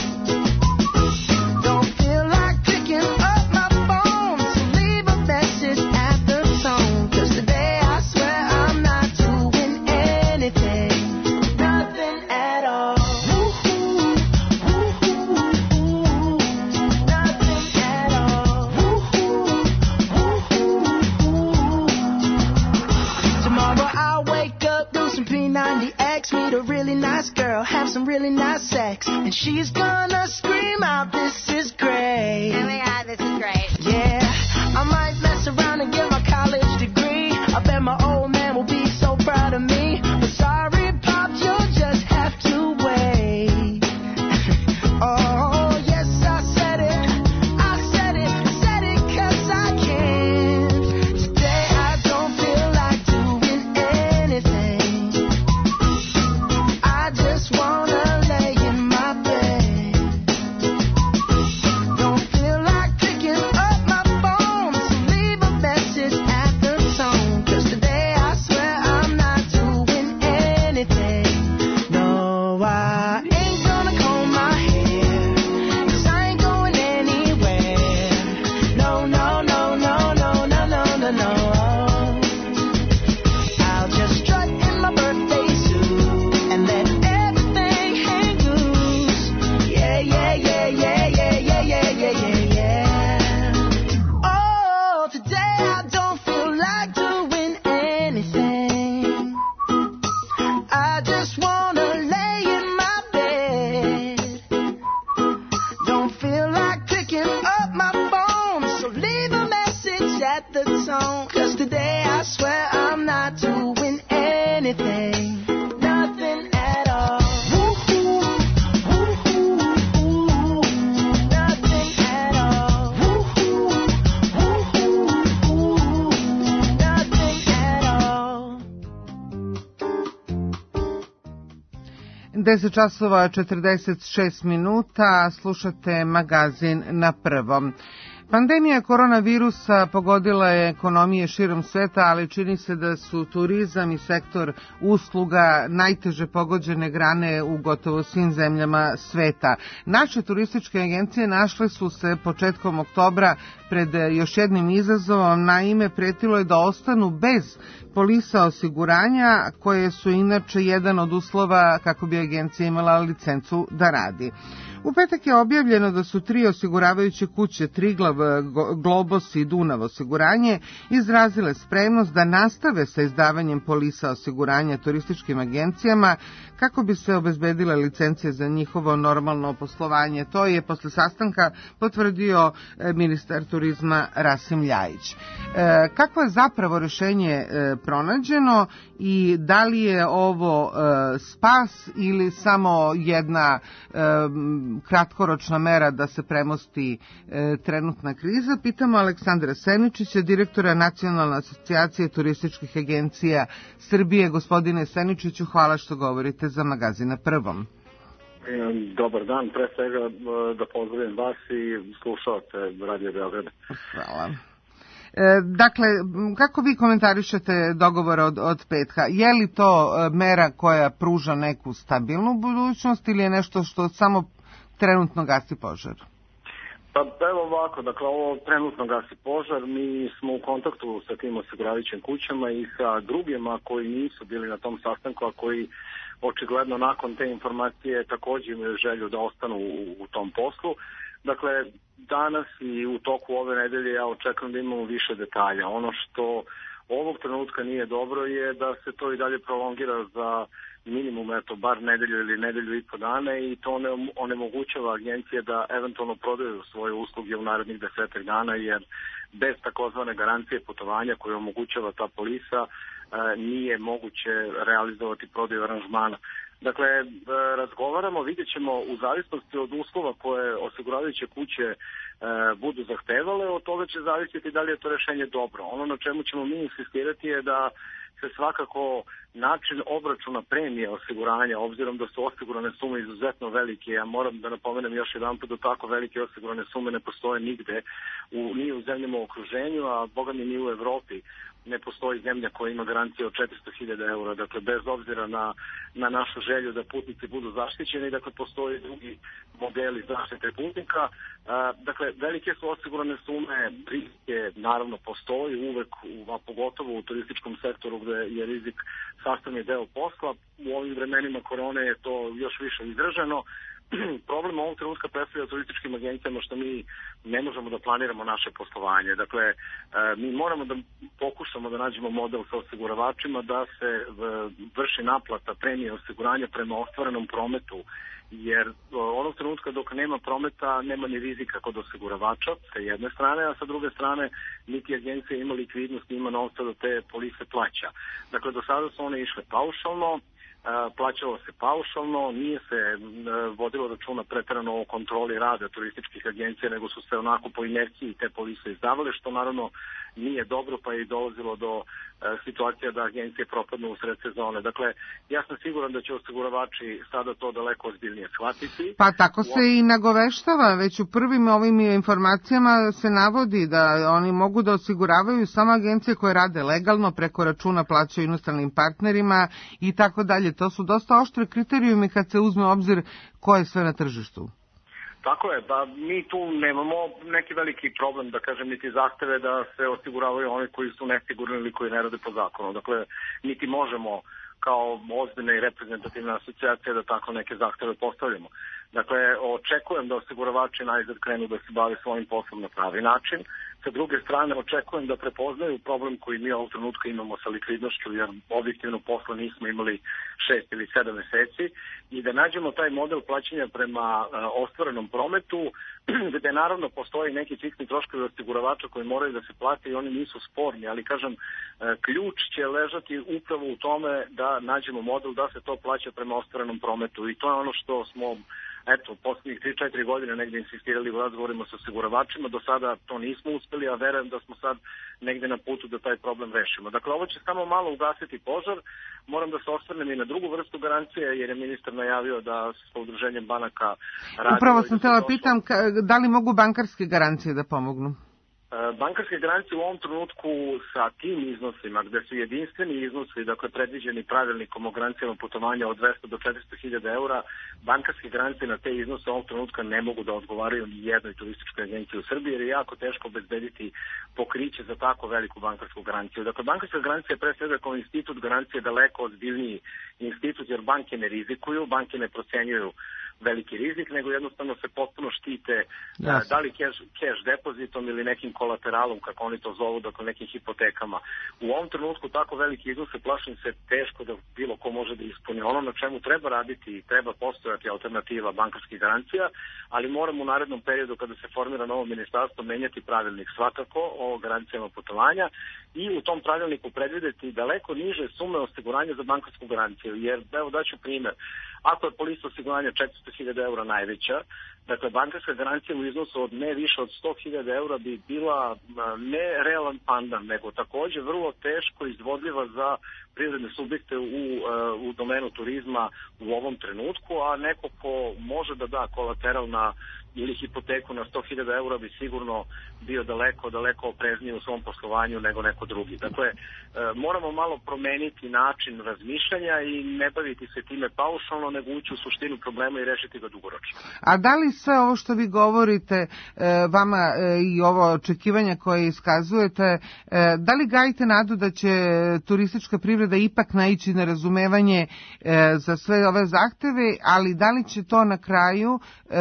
Don't feel like picking up my phone, so leave a message at the tone. 'Cause today I swear I'm not doing anything. Nothing at all. Woo-hoo, woo-hoo, woo-hoo. Nothing at all. Woo-hoo, woo-hoo, woo-hoo. Tomorrow I'll wake up, do some P90X, meet a really nice girl, have some really nice sex, and she's gonna scream out, "This is great." Oh my God, this is great. Yeah, I might mess around and get my college degree. I bet my old man will be so proud of me. But sorry, Pops, you'll just have to wait. Oh, yes, I said it. I said it. I said it 'cause I can. Today I don't feel like doing anything. I just wanna lay in my bed. Don't feel like picking up my phone, so leave a message at the tone. 'Cause today I swear I'm not doing anything. No, I ain't gonna comb my hair, 'cause I ain't going anywhere. No, no, no, no, no, no, no, no, no. I'll just strut in my birthday suit and let everything hang loose. Yeah, yeah, yeah, yeah, yeah, yeah, yeah, yeah, yeah, yeah. Oh, today I don't feel like doing anything. I just wanna lay in my bed. Don't feel like picking up my phone, so leave a message at the tone. 'Cause today I swear I'm not doing anything. Nothing at all. Woo-hoo, woo-hoo, woo-hoo. Nothing at all. Woo-hoo, woo-hoo, woo-hoo. Nothing at all. 10 časova 46 minuta, slušate magazin na prvom. Pandemija koronavirusa pogodila je ekonomije širom sveta, ali čini se da su turizam i sektor usluga najteže pogođene grane u gotovo svim zemljama sveta. Naše turističke agencije našle su se početkom oktobra pred još jednim izazovom, naime pretilo je da ostanu bez polisa osiguranja, koje su inače jedan od uslova kako bi agencija imala licencu da radi. U petak je objavljeno da su 3 osiguravajuće kuće, Triglav, Globos i Dunav osiguranje, izrazile spremnost da nastave sa izdavanjem polisa osiguranja turističkim agencijama kako bi se obezbedile licencije za njihovo normalno poslovanje. To je posle sastanka potvrdio ministar turizma Rasim Ljajić. Kako je zapravo rešenje pronađeno i da li je ovo spas ili samo jedna kratkoročna mera da se premosti trenutna kriza? Pitamo Aleksandra Seničića, direktora Nacionalne asocijacije turističkih agencija Srbije. Gospodine Seničiću, hvala što govorite za magazin na prvom. Dobar dan, pre svega da pozdravim vas i slušalate Radio Beograda. Hvala. Dakle, kako vi komentarišete dogovor od petka? Je li to mera koja pruža neku stabilnu budućnost ili je nešto što samo trenutno gasi požar? Pa evo ovako, dakle ovo trenutno gasi požar, mi smo u kontaktu sa tim osiguravajućim kućama i sa drugima koji nisu bili na tom sastanku, a koji očigledno nakon te informacije također imaju želju da ostanu u tom poslu. Dakle, danas i u toku ove nedelje ja očekujem da imamo više detalja. Ono što ovog trenutka nije dobro je da se to i dalje prolongira za minimum, bar nedelju ili nedelju i po dana i to onemogućava agencije da eventualno prodaju svoje usluge u narednih 10 dana, jer bez takozvane garancije putovanja koju omogućava ta polisa nije moguće realizovati prodaju aranžmana. Dakle, razgovaramo, vidjet ćemo u zavisnosti od uslova koje osiguravajuće kuće budu zahtevale, od toga će zavisiti da li je to rešenje dobro. Ono na čemu ćemo mi insistirati je da se svakako način obračuna premije osiguranja, obzirom da su osigurane sume izuzetno velike, ja moram da napomenem još jedan put da tako velike osigurane sume ne postoje nigde, ni u zemljama u okruženju, a boga mi ni u Evropi ne postoji zemlja koja ima garanciju od 400.000 eura, dakle bez obzira na našu želju da putnici budu zaštićeni, dakle postoje drugi modeli zaštite putnika. Dakle, velike su osigurane sume, rizike naravno postoji uvek, a pogotovo u turističkom sektoru gde je rizik sastavni deo posla. U ovim vremenima korone je to još više izraženo. Problem ovog trenutka predstavlja turističkim agencijama što mi ne možemo da planiramo naše poslovanje. Dakle, mi moramo da pokušamo da nađemo model sa osiguravačima da se vrši naplata premije osiguranja prema ostvarenom prometu, jer onog trenutka dok nema prometa nema ni rizika kod osiguravača sa jedne strane, a sa druge strane niti agencija ima likvidnost, ima novca da te polise plaća. Dakle, do sada su one išle paušalno, plaćalo se paušalno, nije se vodilo računa preterano o kontroli rada turističkih agencija, nego su se onako po inerciji te polise izdavale, što naravno nije dobro, pa je i dolazilo do situacija da agencije propadnu u sred sezone. Dakle, ja sam siguran da će osiguravači sada to daleko ozbiljnije shvatiti. Pa tako se i nagoveštava, već u prvim ovim informacijama se navodi da oni mogu da osiguravaju samo agencije koje rade legalno, preko računa plaćaju inostranim partnerima i tako dalje. To su dosta oštre kriterijumi kad se uzme u obzir ko je sve na tržištu. Tako je, da mi tu nemamo neki veliki problem, da kažem, niti zahteve da se osiguravaju oni koji su nesigurni ili koji ne rade po zakonu. Dakle, niti možemo kao ozbiljna i reprezentativna asocijacija da tako neke zahteve postavljamo. Dakle, očekujem da osiguravači najzad krenu da se bave svojim poslom na pravi način. Sa druge strane, očekujem da prepoznaju problem koji mi ovog trenutka imamo sa likvidnošću, jer objektivno posla nismo imali 6 ili 7 meseci, i da nađemo taj model plaćanja prema ostvarenom prometu, gde naravno postoji neki fiksni troškovi osiguravača koji moraju da se plate i oni nisu sporni, ali kažem, ključ će ležati upravo u tome da nađemo model da se to plaća prema ostvarenom prometu, i to je ono što smo poslednjih 3-4 godine negde insistirali u razgovorima sa osiguravačima. Do sada to nismo uspeli, a verujem da smo sad negde na putu da taj problem rešimo. Dakle, ovo će samo malo ugasiti požar. Moram da se osvrnem i na drugu vrstu garancije, jer je ministar najavio da sa udruženjem banaka radi. Upravo sam htjela pitam, da li mogu bankarske garancije da pomognu? Bankarske garancije u ovom trenutku sa tim iznosima, gde su jedinstveni iznosi, dakle predviđeni pravilnikom o garancijama putovanja od 200 do 400.000 eura, bankarske garancije na te iznose u ovom trenutka ne mogu da odgovaraju ni jednoj turističkoj agenciji u Srbiji, jer je jako teško obezbediti pokriće za tako veliku bankarsku garanciju. Dakle, bankarska garancija je pre svega kao institut garancije daleko ozbiljniji institut, jer banke ne rizikuju, banke ne procenjuju veliki rizik, nego jednostavno se potpuno štite da li cash depozitom ili nekim kolateralom, kako oni to zovu, dakle nekim hipotekama. U ovom trenutku tako veliki iznose, plašim se, teško da bilo ko može da ispuni. Ono na čemu treba raditi i treba postojati alternativa bankarskih garancija, ali moramo u narednom periodu, kada se formira novo ministarstvo, menjati pravilnik svakako o garancijama putovanja i u tom pravilniku predvideti daleko niže sume osiguranja za bankarsku garanciju. Jer, evo daću primer, ako je polisa osiguranja 400.000 eura najveća, dakle bankarska garancija u iznosu od ne više od 100.000 eura bi bila ne realan pandan, nego takođe vrlo teško izvodljiva za privredne subjekte u domenu turizma u ovom trenutku, a neko ko može da da kolateral na ili hipoteku na 100.000 eura bi sigurno bio daleko oprezniji u svom poslovanju nego neko drugi. Dakle, moramo malo promeniti način razmišljanja i ne baviti se time paušalno, nego ući u suštinu problema i rešiti ga dugoročno. A da li sve ovo što vi govorite, vama i ovo očekivanja koje iskazujete, da li gajite nadu da će turistička privreda privreda ipak naići na razumevanje za sve ove zahteve, ali da li će to na kraju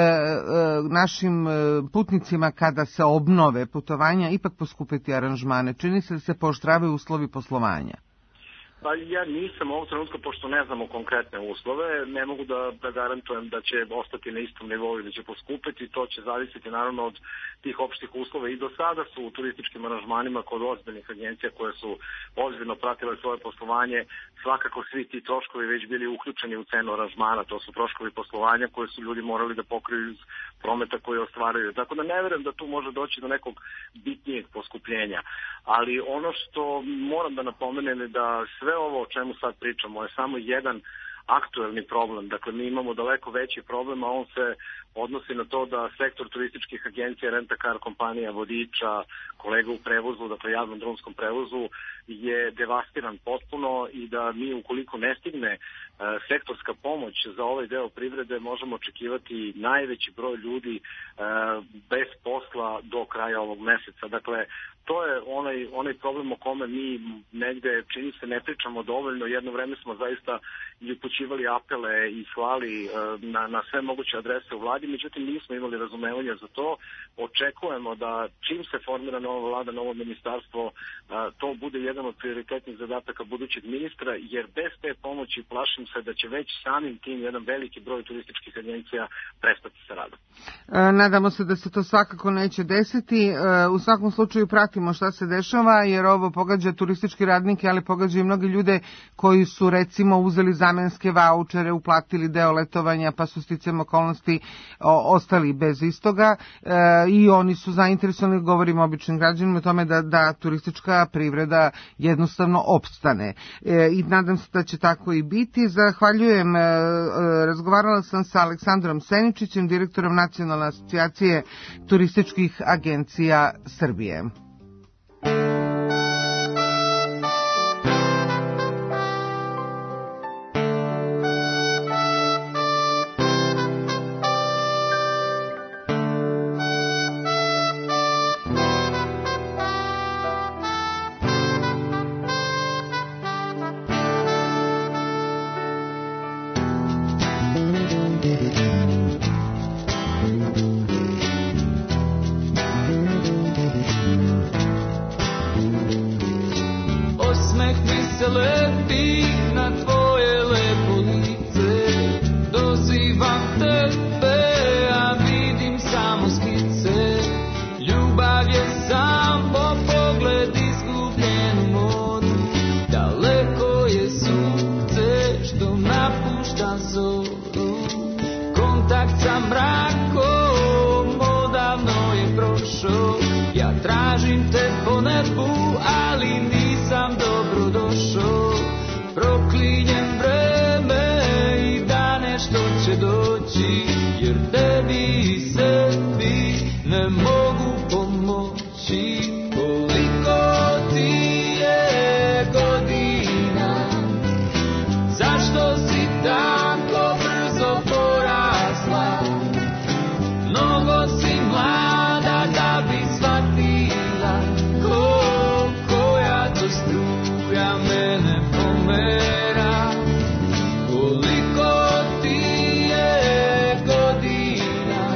našim putnicima kada se obnove putovanja ipak poskupiti aranžmane? Čini se da se pooštravaju uslovi poslovanja. Pa ja nisam ovog trenutka, pošto ne znamo konkretne uslove, ne mogu da garantujem da će ostati na istom nivou ili će poskupiti. To će zavisiti naravno od tih opštih uslova. I do sada su u turističkim aranžmanima kod ozbiljnih agencija koje su ozbiljno pratile svoje poslovanje, svakako svi ti troškovi već bili uključeni u cenu aranžmana. To su troškovi poslovanja koje su ljudi morali da pokriju iz prometa koji ostvaruju. Tako da ne verujem da tu može doći do nekog bitnijeg poskupljenja. Ali ono što moram da napomenem je da sve ovo o čemu sad pričamo je samo jedan aktuelni problem. Dakle, mi imamo daleko veći problem, a on se odnosi na to da sektor turističkih agencija, rent-a-car kompanija, vodiča, kolega u prevozu, dakle javnom drumskom prevozu, je devastiran potpuno i da mi ukoliko ne stigne sektorska pomoć za ovaj deo privrede možemo očekivati najveći broj ljudi bez posla do kraja ovog meseca. Dakle, to je onaj problem o kome mi negde, čini se, ne pričamo dovoljno. Jedno vreme smo zaista i upućivali apele i slali na sve moguće adrese u vladi, međutim nismo imali razumevanja za to. Očekujemo da čim se formira nova vlada, novo ministarstvo, to bude jedan od prioritetnih zadataka budućeg ministra, jer bez te pomoći plašim se da će već samim tim jedan veliki broj turističkih agencija prestati sa radom. Nadamo se da se to svakako neće desiti. U svakom slučaju pratimo šta se dešava, jer ovo pogađa turistički radnike, ali pogađa i mnogi ljude koji su recimo uzeli zamenske vaučere, uplatili deo letovanja, pa su sticajem okolnosti ostali bez istoga i oni su zainteresovani, govorimo običnim građanima, o tome da turistička privreda jednostavno opstane. I nadam se da će tako i biti. Zahvaljujem. Razgovarala sam sa Aleksandrom Seničićem, direktorom Nacionalne asocijacije turističkih agencija Srbije. Koliko ti je godina,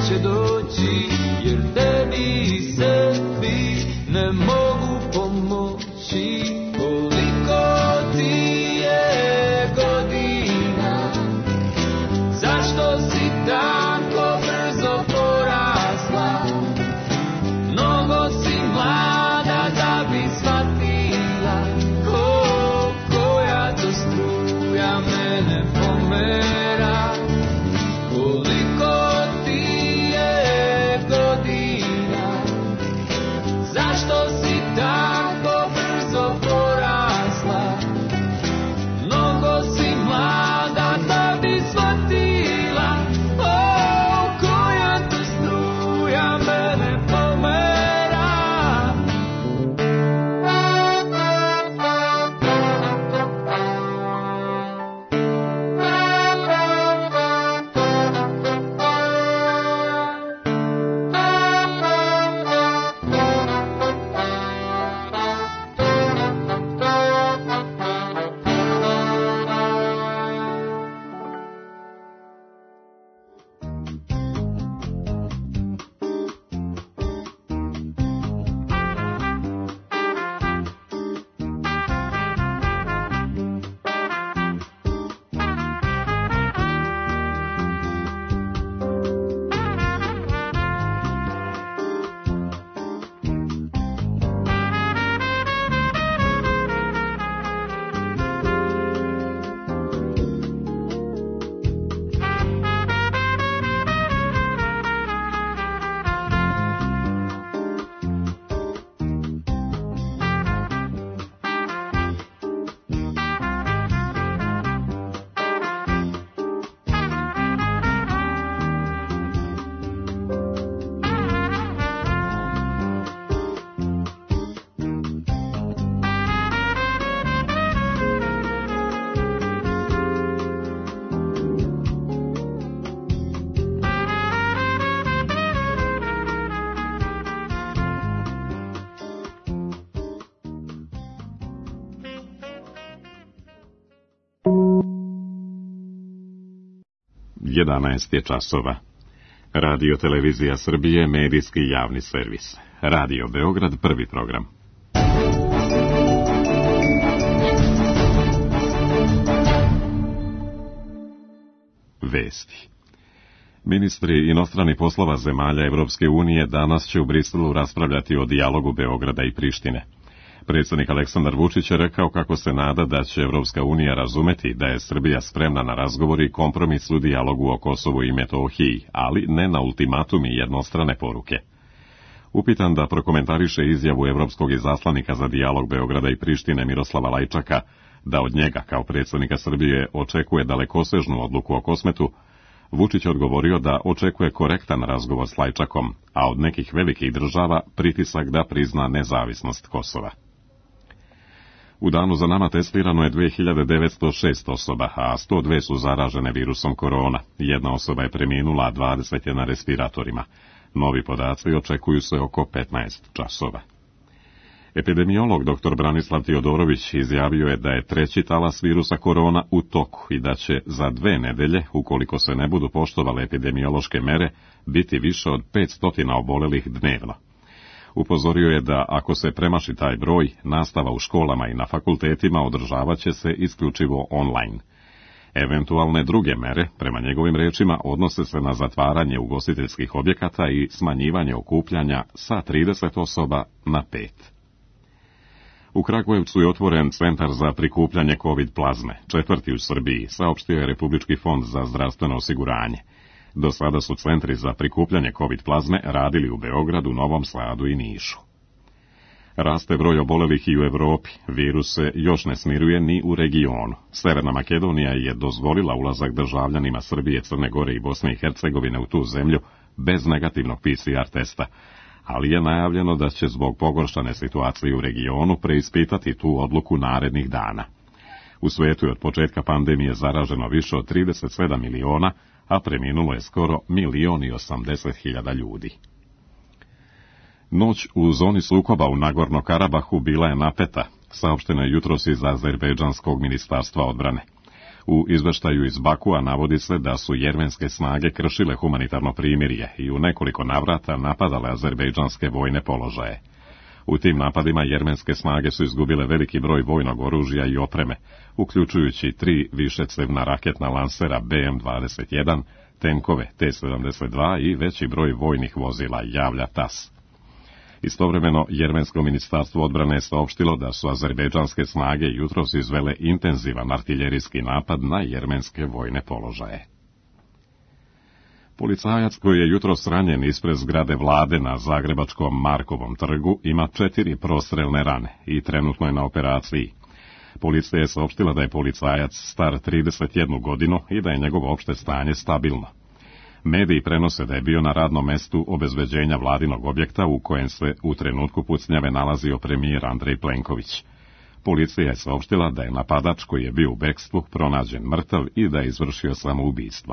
neće doći, jer tebi sebi ne mogu pomoći. Koliko ti je godina, zašto si tako brzo porasla? Mnogo si mlada da bi shvatila koja to struja mene pomera. Koliko ti je godina, zašto si tako brzo porasla? Mnogo si mlada da bi shvatila koja to struja mene pomera. Jedanaest je časova. Radio Televizija Srbije, medijski javni servis. Radio Beograd, prvi program. Vesti. Ministri inostranih poslova zemalja Evropske unije danas će u Briselu raspravljati o dijalogu Beograda i Prištine. Predsjednik Aleksandar Vučić je rekao kako se nada da će Evropska unija razumeti da je Srbija spremna na razgovor i kompromis u dijalogu o Kosovu i Metohiji, ali ne na ultimatum i jednostrane poruke. Upitan da prokomentariše izjavu evropskog izaslanika za dijalog Beograda i Prištine Miroslava Lajčaka, da od njega kao predsjednika Srbije očekuje dalekosežnu odluku o Kosmetu, Vučić je odgovorio da očekuje korektan razgovor s Lajčakom, a od nekih velikih država pritisak da prizna nezavisnost Kosova. U danu za nama testirano je 2906 osoba, a 102 su zaražene virusom korona. Jedna osoba je preminula, a 20 je na respiratorima. Novi podaci očekuju se oko 15 časova. Epidemiolog dr. Branislav Teodorović izjavio je da je treći talas virusa korona u toku i da će za 2 nedelje, ukoliko se ne budu poštovale epidemiološke mere, biti više od 500 obolelih dnevno. Upozorio je da ako se premaši taj broj, nastava u školama i na fakultetima održavat će se isključivo online. Eventualne druge mere, prema njegovim rečima, odnose se na zatvaranje ugostiteljskih objekata i smanjivanje okupljanja sa 30 osoba na 5. U Kragujevcu je otvoren centar za prikupljanje COVID plazme, 4. u Srbiji, saopštio je Republički fond za zdravstveno osiguranje. Do sada su centri za prikupljanje COVID plazme radili u Beogradu, Novom Sadu i Nišu. Raste broj obolelih i u Evropi, virus se još ne smiruje ni u regionu. Severna Makedonija je dozvolila ulazak državljanima Srbije, Crne Gore i Bosne i Hercegovine u tu zemlju bez negativnog PCR testa, ali je najavljeno da će zbog pogoršane situacije u regionu preispitati tu odluku narednih dana. U svijetu je od početka pandemije zaraženo više od 37 miliona, a preminulo je skoro 1.080.000 ljudi. Noć u zoni sukoba u Nagorno-Karabahu bila je napeta, saopšteno je jutros iz Azerbejdžanskog ministarstva odbrane. U izveštaju iz Bakua navodi se da su jermenske snage kršile humanitarno primirje i u nekoliko navrata napadale azerbejdžanske vojne položaje. U tim napadima jermenske snage su izgubile veliki broj vojnog oružja i opreme, uključujući 3 višecevna raketna lansera BM-21, tenkove T-72 i veći broj vojnih vozila, javlja TAS. Istovremeno, jermensko ministarstvo odbrane je saopštilo da su azerbejdžanske snage jutros izvele intenzivan artiljerijski napad na jermenske vojne položaje. Policajac koji je jutros ranjen ispred zgrade vlade na zagrebačkom Markovom trgu ima 4 prostrelne rane i trenutno je na operaciji. Policija je saopštila da je policajac star 31 godinu i da je njegovo opšte stanje stabilno. Mediji prenose da je bio na radnom mestu obezbeđenja vladinog objekta u kojem se u trenutku pucnjave nalazio premijer Andrej Plenković. Policija je saopštila da je napadač koji je bio u bekstvu pronađen mrtav i da je izvršio samoubistvo.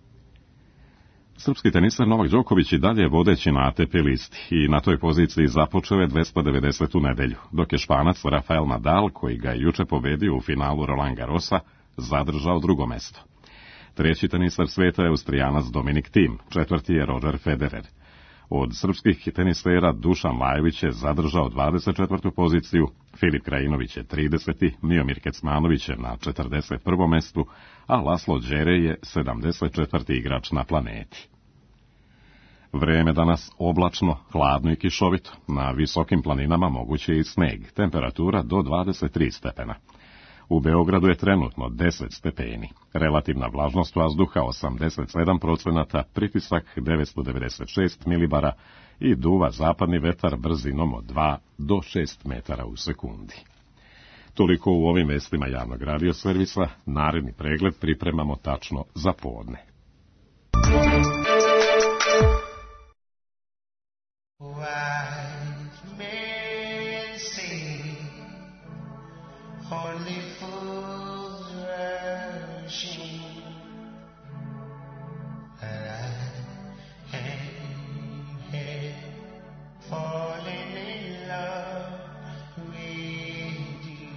Srpski tenisar Novak Đoković i dalje vodeći na ATP listi i na toj poziciji započeo je 290. nedelju, dok je Španac Rafael Nadal, koji ga je juče pobedio u finalu Roland Garrosa, zadržao drugo mesto. Treći tenisar sveta je Austrijanac Dominik Thiem, četvrti je Roger Federer. Od srpskih tenisera Dušan Lajović je zadržao 24. poziciju, Filip Krajinović je 30. Miomir Kecmanović je na 41. mestu, a Laslo Đere je 74. igrač na planeti. Vreme danas oblačno, hladno i kišovito. Na visokim planinama moguće je i sneg, temperatura do 23 stepena. U Beogradu je trenutno 10 stepeni. Relativna vlažnost vazduha 87%, pritisak 996 milibara i duva zapadni vetar brzinom od 2 do 6 metara u sekundi. Toliko u ovim vestima javnog radio servisa. Naredni pregled pripremamo tačno za podne. Only fools rushing, and I had fallen in love with you.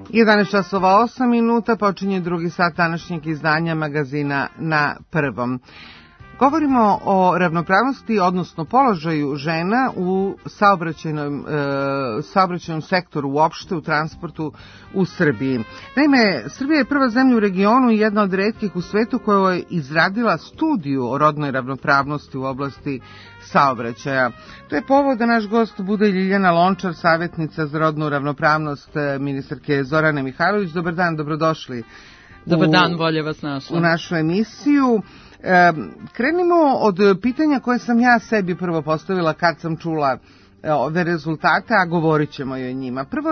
11 časova 8 minuta počinje drugi sat današnjeg izdanja magazina Na prvom. Govorimo o ravnopravnosti, odnosno položaju žena u saobraćajnom sektoru uopšte, u transportu u Srbiji. Naime, Srbija je prva zemlja u regionu i jedna od retkih u svetu koja je izradila studiju o rodnoj ravnopravnosti u oblasti saobraćaja. To je povod da naš gost bude Ljiljana Lončar, savjetnica za rodnu ravnopravnost ministarke Zorane Mihajlović. Dobar dan, dobrodošli. Dobar dan, bolje vas našla. U našu emisiju. Krenimo od pitanja koje sam ja sebi prvo postavila kad sam čula ove rezultate, a govorit ćemo i o njima. Prvo,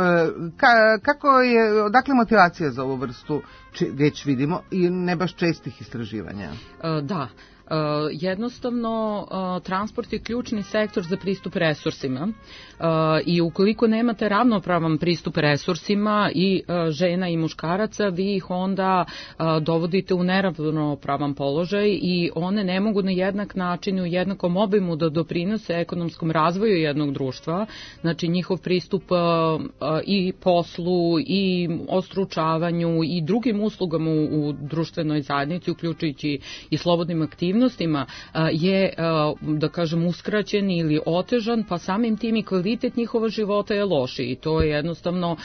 kako je, odakle motivacija za ovu vrstu, već vidimo, i ne baš čestih istraživanja? Da. Jednostavno, transport je ključni sektor za pristup resursima i ukoliko nemate ravnopravan pristup resursima i žena i muškaraca, vi ih onda dovodite u neravnopravan položaj i one ne mogu na jednak način u jednakom obimu da doprinose ekonomskom razvoju jednog društva. Znači njihov pristup i poslu i ostručavanju i drugim uslugama u društvenoj zajednici, uključujući i slobodnim aktivnostima, je, da kažem, uskraćen ili otežan, pa samim tim i kvalitet njihova života je loši. I to je jednostavno,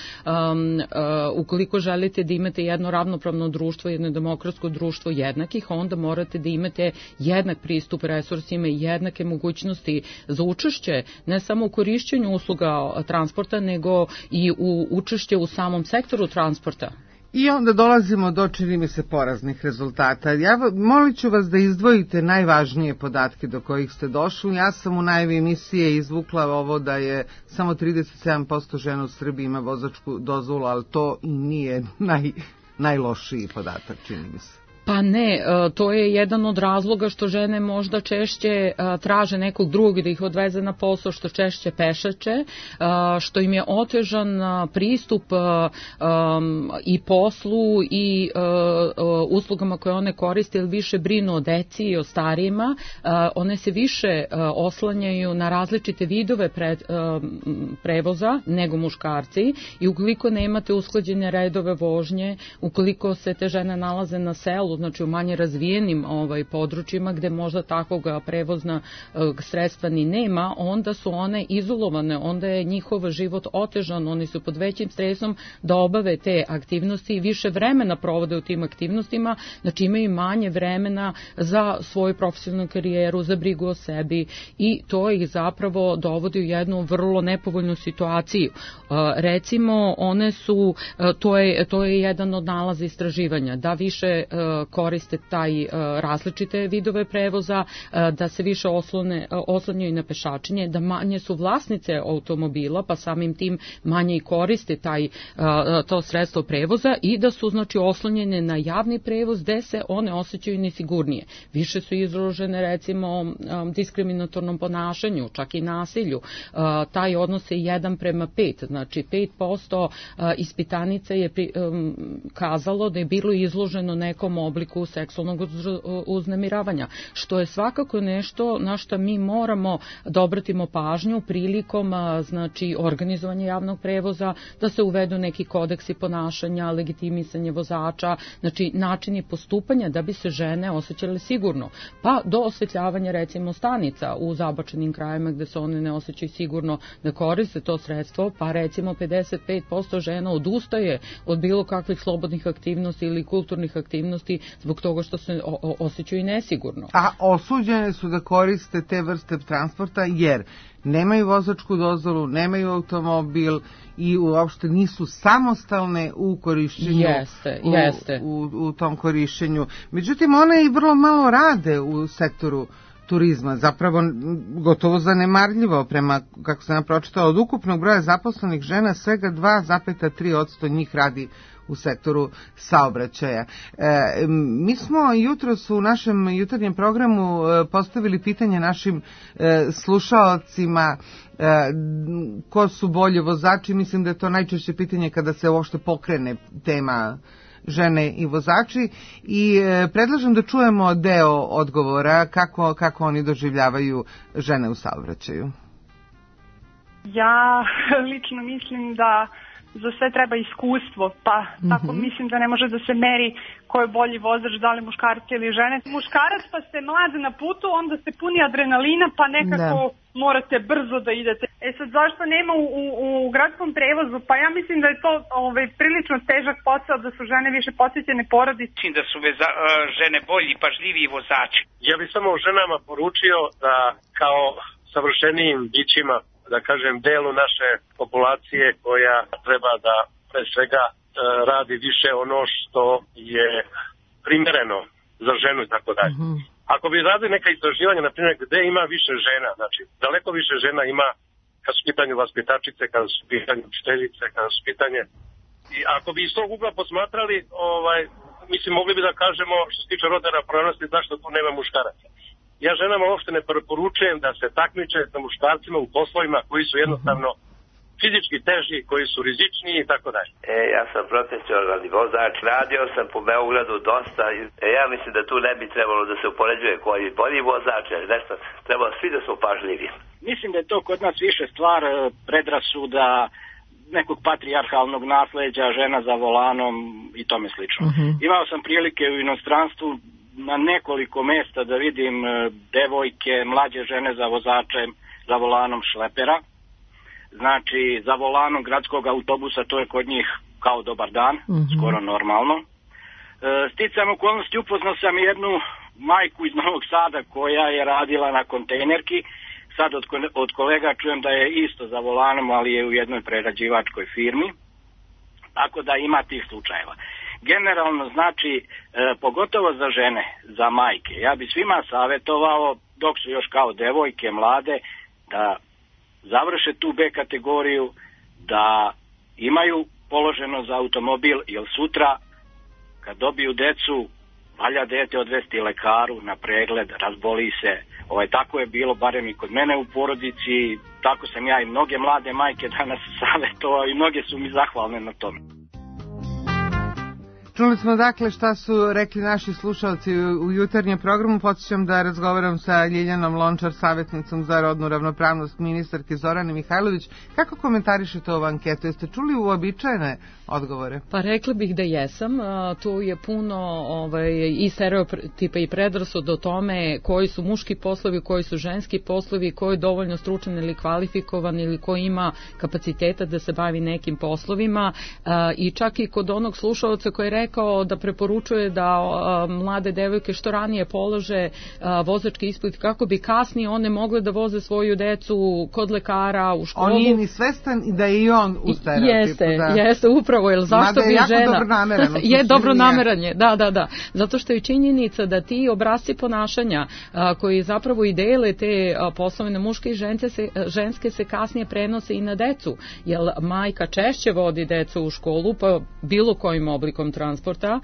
ukoliko želite da imate jedno ravnopravno društvo, jedno demokratsko društvo jednakih, onda morate da imate jednak pristup resursima i jednake mogućnosti za učešće, ne samo u korišćenju usluga transporta, nego i u učešće u samom sektoru transporta. I onda dolazimo do, čini mi se, poraznih rezultata. Molit ću vas da izdvojite najvažnije podatke do kojih ste došli. Ja sam u najavi emisije izvukla ovo da je samo 37% žena u Srbiji ima vozačku dozvolu, ali to i nije najlošiji podatak, čini mi se. Pa ne, to je jedan od razloga što žene možda češće traže nekog drugog da ih odveze na posao, što češće pešače, što im je otežan pristup i poslu i uslugama koje one koriste, ili više brinu o deci i o starijima. One se više oslanjaju na različite vidove prevoza nego muškarci i ukoliko nemate usklađene redove vožnje, ukoliko se te žene nalaze na selu, znači u manje razvijenim područjima gde možda takvog prevozna sredstva ni nema, onda su one izolovane, onda je njihov život otežan, oni su pod većim stresom da obave te aktivnosti i više vremena provode u tim aktivnostima, znači imaju manje vremena za svoju profesionalnu karijeru, za brigu o sebi i to ih zapravo dovodi u jednu vrlo nepovoljnu situaciju. Recimo, one su, to je jedan od nalaza istraživanja, da više koriste taj različite vidove prevoza, da se više oslanjaju na pešačenje, da manje su vlasnice automobila, pa samim tim manje i koriste to sredstvo prevoza i da su, znači, oslonjene na javni prevoz gde se one osjećaju nesigurnije. Više su izložene, recimo, diskriminatornom ponašanju, čak i nasilju. Taj odnos je 1:5, znači 5% ispitanica je kazalo da je bilo izloženo nekom obliku seksualnog uznemiravanja, što je svakako nešto na što mi moramo da obratimo pažnju prilikom, znači, organizovanja javnog prevoza, da se uvedu neki kodeksi ponašanja, legitimisanje vozača, znači načini postupanja da bi se žene osjećale sigurno, pa do osvetljavanja, recimo, stanica u zabačenim krajima gde se one ne osjećaju sigurno da koriste to sredstvo, pa recimo 55% žena odustaje od bilo kakvih slobodnih aktivnosti ili kulturnih aktivnosti zbog toga što se osjećaju nesigurno. A osuđene su da koriste te vrste transporta jer nemaju vozačku dozvolu, nemaju automobil i uopšte nisu samostalne u korišćenju. Jeste. U tom korišćenju. Međutim, one i vrlo malo rade u sektoru turizma, zapravo gotovo zanemarljivo, prema, kako sam ja pročitala, od ukupnog broja zaposlenih žena svega 2,3% njih radi u sektoru saobraćaja. Mi smo jutros u našem jutarnjem programu postavili pitanje našim slušaocima ko su bolji vozači. Mislim da je to najčešće pitanje kada se uopšte pokrene tema žene i vozači i predlažem da čujemo deo odgovora kako oni doživljavaju žene u saobraćaju. Ja lično mislim da za sve treba iskustvo, pa tako mislim da ne može da se meri ko je bolji vozač, da li muškarci ili žene. Muškarac pa ste mlad na putu, onda se puni adrenalina, pa nekako morate brzo da idete. Sad zašto nema u gradskom prevozu? Pa ja mislim da je to prilično težak posao, da su žene više posvećene porodici. Da su žene bolji, pažljiviji vozači. Ja bih samo ženama poručio da kao savršenijim bićima, da kažem, delu naše populacije koja treba da pre svega radi više ono što je primereno za ženu i tako dalje. Ako bi radili neka istraživanja, na primjer, gde ima više žena, znači daleko više žena ima kad su pitanju vaspitačice, kad su pitanju učiteljice, kad su pitanje. I ako bi iz tog ugla posmatrali, mislim, mogli bi da kažemo, što se tiče rodne ravnopravnosti, zašto tu nema muškaraca. Ja ženama uopšte ne preporučujem da se takmiče sa muškarcima u poslovima koji su jednostavno fizički teži, koji su rizičniji i tako dalje. Ja sam profesionalni vozač, radio sam po Beogradu dosta. Ja mislim da tu ne bi trebalo da se upoređuje koji je bolji vozač, nešto treba svi da su pažljivi. Mislim da je to kod nas više stvar predrasuda, nekog patrijarhalnog nasleđa, žena za volanom i tome slično. Imao sam prilike u inostranstvu na nekoliko mesta da vidim devojke, mlađe žene za vozačem, za volanom šlepera. Znači, za volanom gradskog autobusa to je kod njih kao dobar dan, skoro normalno. Sticajem okolnosti upoznao sam jednu majku iz Novog Sada koja je radila na kontejnerki. Sad od kolega čujem da je isto za volanom, ali je u jednoj prerađivačkoj firmi. Tako da ima tih slučajeva. Generalno, znači, pogotovo za žene, za majke, ja bi svima savjetovao, dok su još kao devojke, mlade, da završe tu B kategoriju, da imaju položeno za automobil, jer sutra, kad dobiju decu, valja dete odvesti lekaru na pregled, razboli se. Tako je bilo, barem i kod mene u porodici, tako sam ja i mnoge mlade majke danas savjetovao i mnoge su mi zahvalne na tome. Čuli smo dakle šta su rekli naši slušalci u jutarnjem programu. Podsjećam da razgovaram sa Ljiljanom Lončar, savjetnicom za rodnu ravnopravnost ministarke Zorane Mihajlović. Kako komentarišete ovu anketu? Jeste čuli uobičajene odgovore? Pa rekla bih da jesam. Tu je puno i stereotipa i predrasuda o tome koji su muški poslovi, koji su ženski poslovi, ko je dovoljno stručan ili kvalifikovan ili ko ima kapaciteta da se bavi nekim poslovima. I čak i kod onog slušalca koji je rekao da preporučuje da mlade devojke što ranije polože vozački ispit kako bi kasnije one mogle da voze svoju decu kod lekara u školu. On nije ni svestan da je i on u stereotipu. Jeste, upravo, jer zašto bi žena... Je dobronameran je, da. Zato što je činjenica da ti obrasci ponašanja koji zapravo i dele te poslovne muške i ženske se kasnije prenose i na decu, jer majka češće vodi decu u školu pa bilo kojim oblikom transporta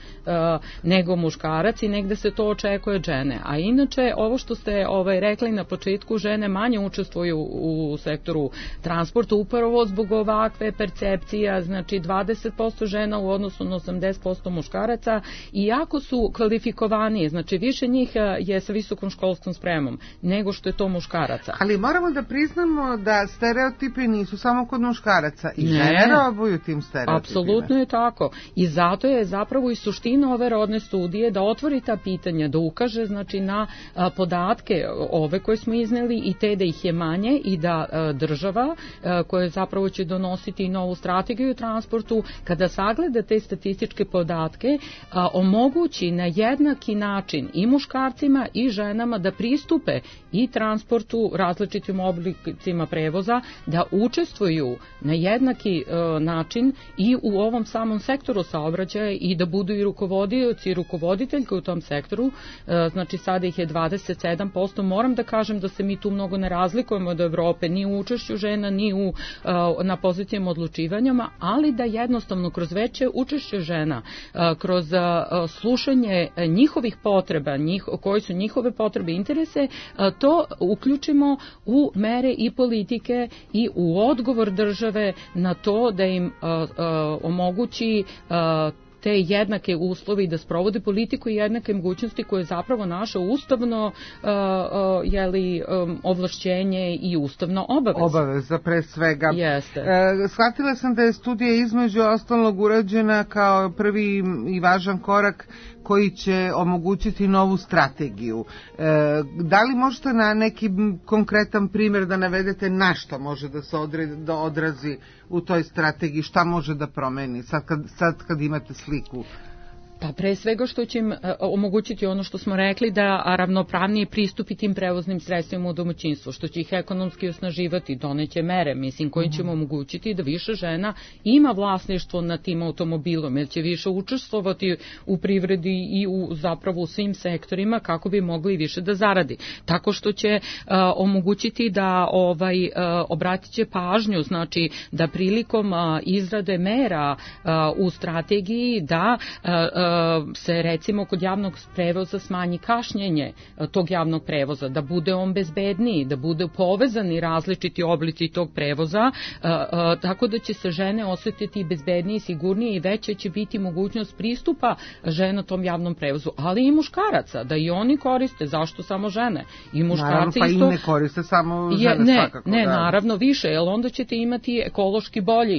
nego muškarac i negde se to očekuje žene. A inače, ovo što ste rekli na početku, žene manje učestvuju u sektoru transporta upravo zbog ovakve percepcije, znači 20% žena u odnosu na 80% muškaraca i jako su kvalifikovanije, znači više njih je sa visokom školskom spremom nego što je to muškaraca. Ali moramo da priznamo da stereotipi nisu samo kod muškaraca i žene robuju tim stereotipima. Apsolutno je tako. I zato je zapravo i suština ove rodne studije da otvori ta pitanja, da ukaže znači na podatke ove koje smo izneli i te da ih je manje i da država koja zapravo će donositi i novu strategiju u transportu, kada sagleda te statističke podatke, omogući na jednaki način i muškarcima i ženama da pristupe i transportu različitim oblicima prevoza, da učestvuju na jednaki način i u ovom samom sektoru saobraćaja i da budu i rukovodioci i rukovoditeljke u tom sektoru, znači sada ih je 27%, moram da kažem da se mi tu mnogo ne razlikujemo od Evrope, ni u učešću žena, ni na pozicijama odlučivanjama, ali da jednostavno kroz veće učešće žena, kroz slušanje njihovih potreba, koji su njihove potrebe i interese, to uključimo u mere i politike i u odgovor države na to da im omogući te jednake uslove i da sprovode politiku i jednake mogućnosti koje je zapravo naše ustavno ovlašćenje i ustavno obaveza. Obaveza pre svega. Jeste. Shvatila sam da je studija između ostalog urađena kao prvi i važan korak koji će omogućiti novu strategiju. Da li možete na neki konkretan primjer da navedete na šta može da se odrazi u toj strategiji, šta može da promeni sad kad imate sliku? Pa pre svega što će im omogućiti ono što smo rekli, da ravnopravnije pristupi tim prevoznim sredstvima u domaćinstvu, što će ih ekonomski osnaživati, doneće mere, koje će im omogućiti da više žena ima vlasništvo nad tim automobilom, jer će više učestvovati u privredi i zapravo u svim sektorima kako bi mogli više da zaradi. Tako što će omogućiti da obratit će pažnju, znači da prilikom izrade mera u strategiji da se recimo kod javnog prevoza smanji kašnjenje tog javnog prevoza, da bude on bezbedniji, da bude povezani različiti oblici tog prevoza, tako da će se žene osjetiti bezbednije, sigurnije i veća će biti mogućnost pristupa žena tom javnom prevozu, ali i muškaraca, da i oni koriste, zašto samo žene? I muškarci naravno, isto. Pa i ne koriste samo žene svakako. Ne, naravno više, jer onda ćete imati ekološki bolji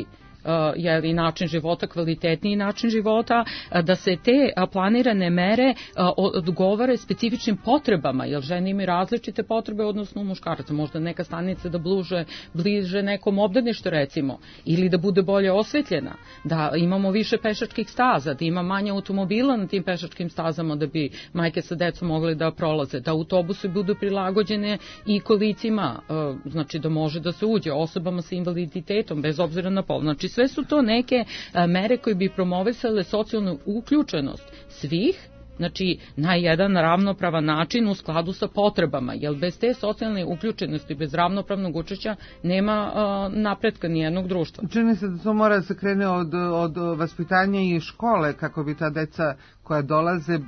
i način života, kvalitetniji način života, da se te planirane mere odgovore specifičnim potrebama, jer žene imaju različite potrebe odnosno muškaraca, možda neka stanica da bliže nekom obdaništu recimo, ili da bude bolje osvetljena, da imamo više pešačkih staza, da ima manje automobila na tim pešačkim stazama da bi majke sa decom mogli da prolaze, da autobusi budu prilagođene i kolicima, znači da može da se uđe osobama sa invaliditetom bez obzira na pol, znači sve su to neke mere koje bi promovisale socijalnu uključenost svih, znači na jedan ravnopravan način u skladu sa potrebama, jer bez te socijalne uključenosti, bez ravnopravnog učešća nema napretka nijednog društva. Čini se da to mora da se krene od vaspitanja i škole, kako bi ta deca koja dolaze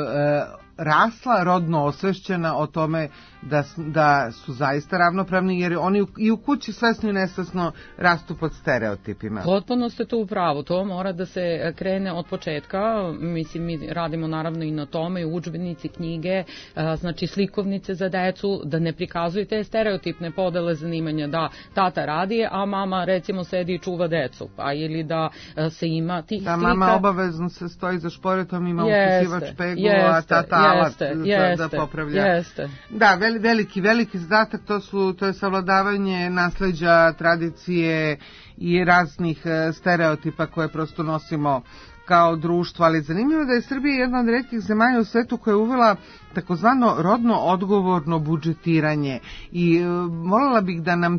rasla rodno osvešćena o tome da su zaista ravnopravni, jer oni i u kući svesno i nesvesno rastu pod stereotipima. Potpuno ste tu u pravu, to mora da se krene od početka, mislim mi radimo naravno i na tome, i udžbenici, knjige, znači slikovnice za decu, da ne prikazuju te stereotipne podele zanimanja, da tata radi, a mama recimo sedi i čuva decu, pa ili da se ima tih slika. Da mama obavezno se stoji za šporetom, ima upisivač pegu, a tata alat da popravlja. Jeste. Da, veliki zadatak, to je savladavanje nasleđa, tradicije i raznih stereotipa koje prosto nosimo kao društvo, ali zanimljivo da je Srbija jedna od retkih zemalja u svetu koja je uvela takozvano rodno odgovorno budžetiranje i voljela bih da nam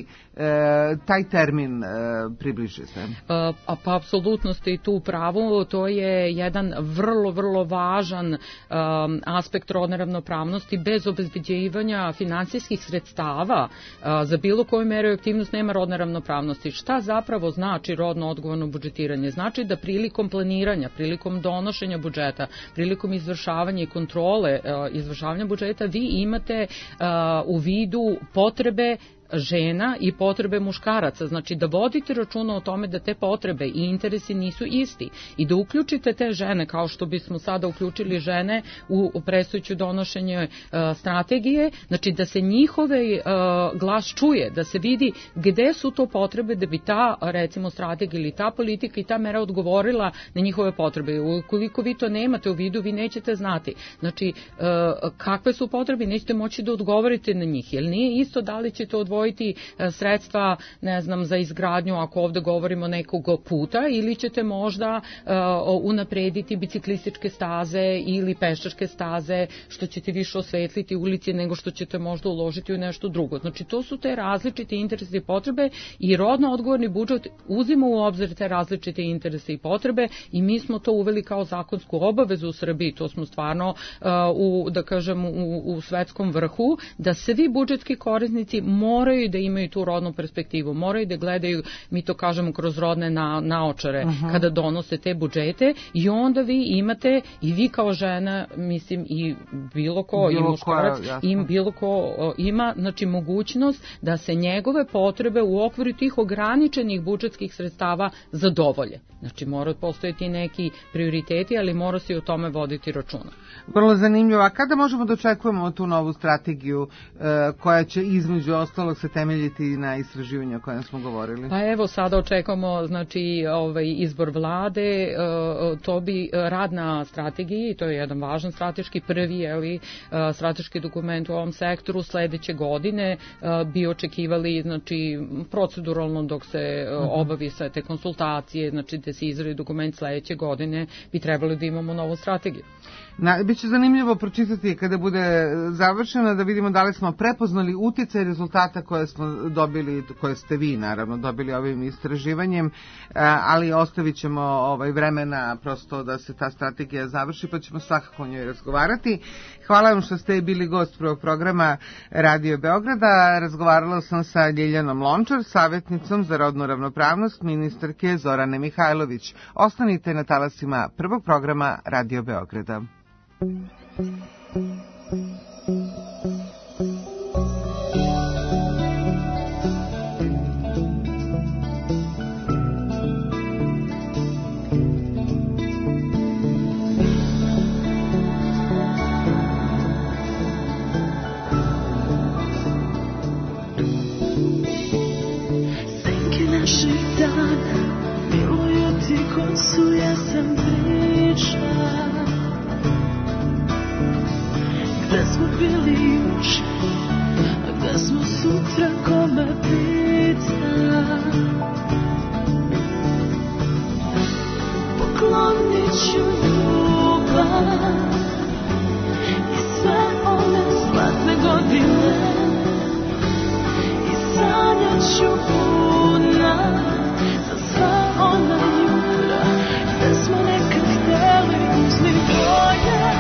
taj termin približite. Pa apsolutno ste i tu u pravu, to je jedan vrlo važan aspekt rodne ravnopravnosti. Bez obezbeđivanja finansijskih sredstava za bilo koju meru i aktivnost nema rodne ravnopravnosti. Šta zapravo znači rodno odgovorno budžetiranje? Znači da prilikom planiranja, prilikom donošenja budžeta, prilikom izvršavanja i kontrole izvršavanja budžeta vi imate u vidu potrebe žena i potrebe muškaraca, znači da vodite računa o tome da te potrebe i interesi nisu isti i da uključite te žene kao što bismo sada uključili žene u predstojeće donošenje strategije, znači da se njihove glas čuje, da se vidi gde su to potrebe da bi ta recimo strategija ili ta politika i ta mera odgovorila na njihove potrebe. Ukoliko vi to nemate u vidu, vi nećete znati. Znači kakve su potrebe, nećete moći da odgovorite na njih, jer nije isto da li ćete odvojiti sredstva, ne znam, za izgradnju, ako ovde govorimo nekog puta, ili ćete možda unaprediti biciklističke staze ili pešačke staze, što ćete više osvetliti ulici nego što ćete možda uložiti u nešto drugo. Znači, to su te različite interese i potrebe i rodno odgovorni budžet uzima u obzir te različite interese i potrebe i mi smo to uveli kao zakonsku obavezu u Srbiji. To smo stvarno, da kažem, u svetskom vrhu, da svi budžetski korisnici moraju moraju da imaju tu rodnu perspektivu, moraju da gledaju, mi to kažemo kroz rodne naočare, kada donose te budžete, i onda vi imate, i vi kao žena, mislim, i bilo ko, i muškarac, bilo ko ima, znači, mogućnost da se njegove potrebe u okviru tih ograničenih budžetskih sredstava zadovolje. Znači, mora postojati neki prioriteti, ali mora se i o tome voditi računa. Vrlo zanimljivo. A kada možemo da očekujemo tu novu strategiju koja će između ostalog se temeljiti na istraživanju o kojem smo govorili? Pa evo, sada očekujemo, znači, izbor vlade, to bi rad na strategiji, to je jedan važan strateški prvi, strateški dokument u ovom sektoru. Sledeće godine bi očekivali, znači, proceduralno dok se obavi sve te konsultacije, znači da se izradi dokument sledeće godine, bi trebali da imamo novu strategiju. Biće zanimljivo pročitati kada bude završena, da vidimo da li smo prepoznali uticaj rezultata koje smo dobili, koje ste vi naravno dobili ovim istraživanjem, ali ostavit ćemo vremena prosto da se ta strategija završi, pa ćemo svakako o njoj razgovarati. Hvala vam što ste bili gost prvog programa Radio Beograda. Razgovarala sam sa Ljiljanom Lončar, savjetnicom za rodnu ravnopravnost ministarke Zorane Mihajlović. Ostanite na talasima prvog programa Radio Beograda. Senke naših dana miluju ti ko su jesen priča. Gde smo bili juče, a gde smo sutra, ko me pita. Poklonit ću ljubav i sve one zlatne godine, i sanjat ću puna za sva ona jutra gde smo nekad hteli uzli boje.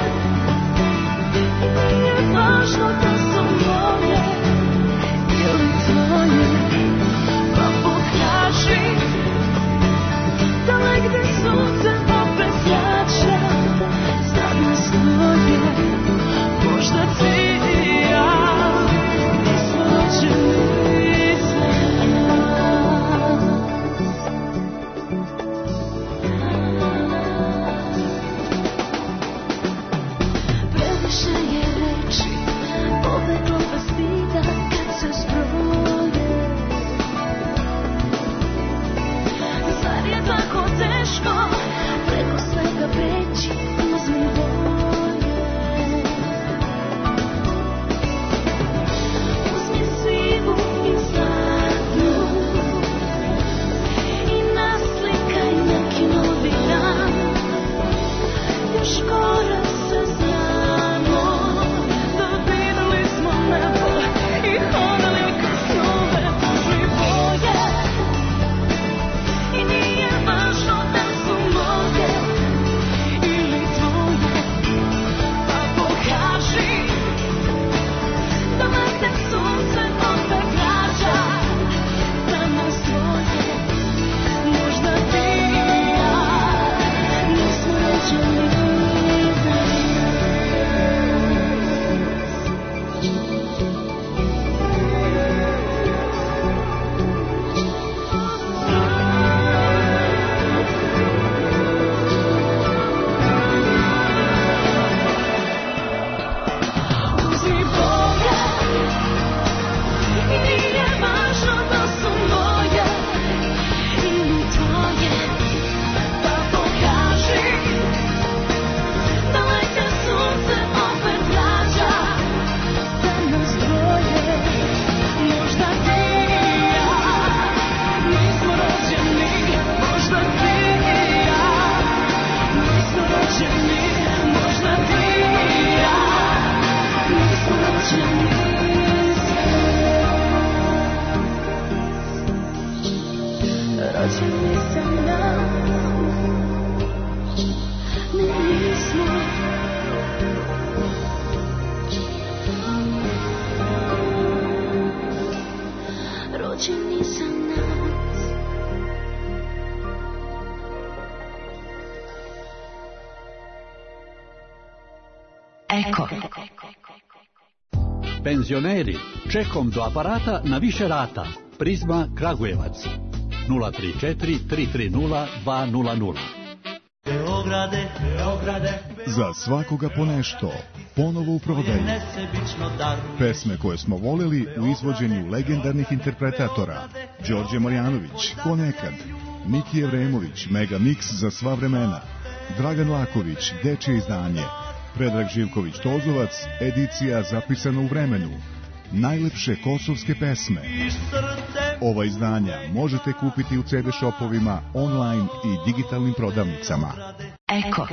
Nije važno da su moje ili tvoje, pa pokaži da negde sunce opet zrača, sad nas dvoje, možda ti i ja nismo rođeni za nas. Previše je reči, pobeglo bez stida kad se zbroje. Zar je tako teško preko svega preći, uzmi boje. Uzmi sivu i zlatnu i naslikaj neki novi dan. Još korak se znamo, dodirali smo nebo i hodali kroz snove. Uzmi boje i nije važno da su moje ili tvoje, pa pokaži da negde sunce opet rađa za nas dvoje. Možda ti i ja nismo rođeni za nas. Uzmi boje i nije važno da su moje ili tvoje, pa pokaži da negde sunce opet rađa za nas dvoje. Možda ti i ja nismo rođeni, možda ti i ja nismo rođeni, možda ti i ja nismo rođeni za nas. Rođeni za nas, mi nismo. Eko. Penzioneri, čekom do aparata na više rata. Prizma Kragujevac 034 330 200. Beograde, Beograde, za svakoga po nešto, ponovo u prodaju. Pesme koje smo voleli u izvođenju legendarnih interpretatora: Đorđe Marjanović, Ko nekad, Miki Evremović, Mega Mix za sva vremena, Dragan Laković, Dečje izdanje, Predrag Živković Tozovac, edicija zapisana u vremenu, najlepše kosovske pesme. Ova izdanja možete kupiti u CD shopovima, online i digitalnim prodavnicama. Eko.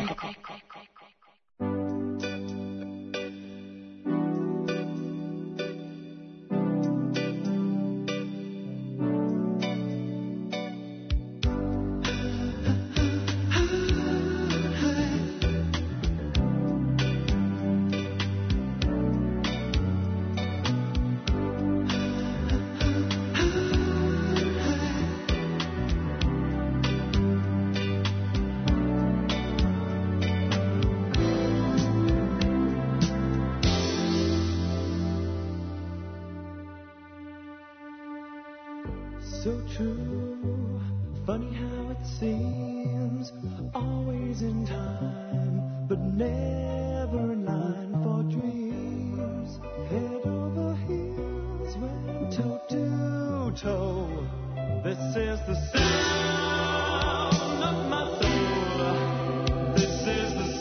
So true, funny how it seems, always in time, but never in line for dreams. Head over heels, went toe to toe. This is the sound of my soul. This is the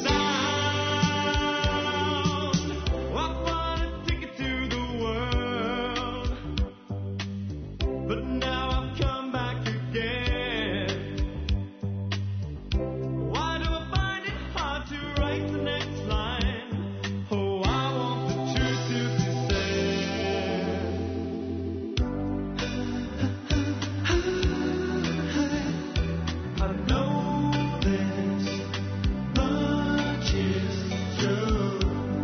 sound. I bought a ticket to the world, but now I've come back again. Why do I find it hard to write the next line? Oh, I want the truth to be said. I know this much is true.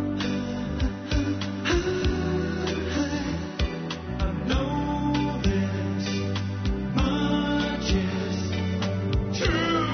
I know this much is true.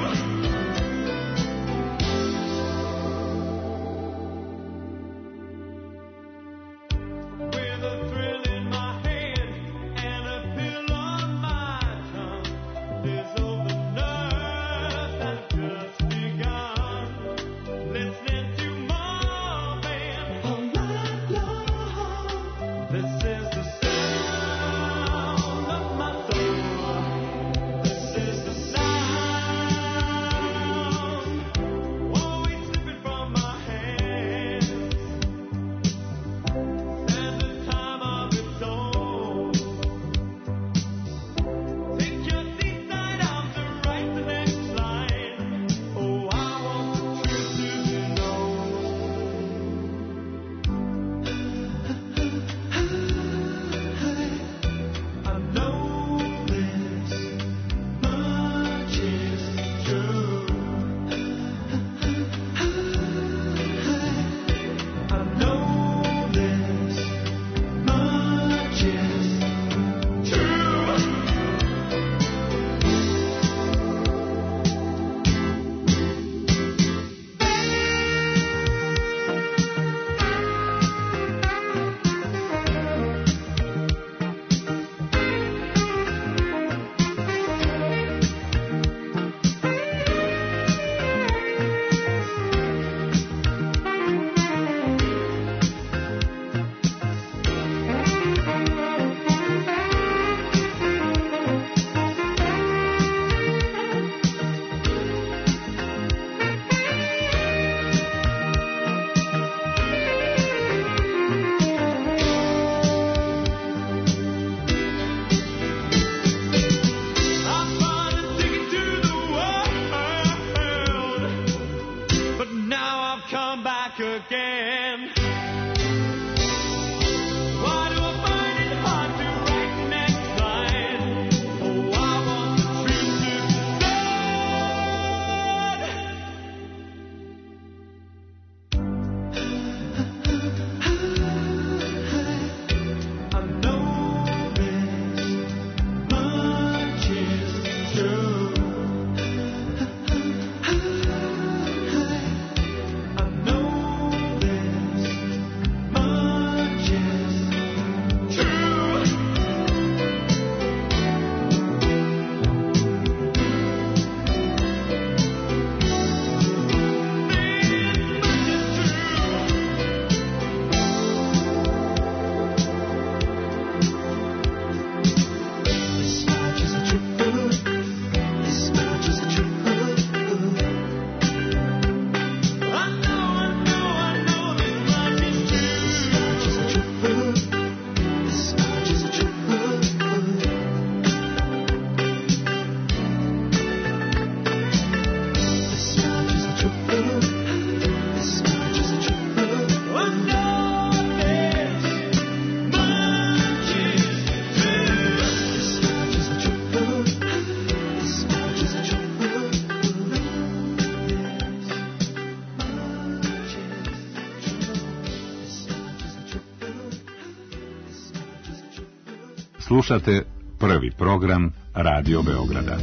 With a thrill in my head and a pill on my tongue, this open earth has just begun. Listening to Marvin all night long. This is the sound of my soul. This is the sound, always slipping from my hands. And the time of its own. Take your seat side out to write the next line. Oh, I want the truth to be known. I know this much is true. I know this much is true. I bought a ticket to the world, but now I've come back again. Why do I find it hard to write the next line? Oh, I want the truth to be said. I know this much is true. I know this Slušate prvi program Radio Beograda.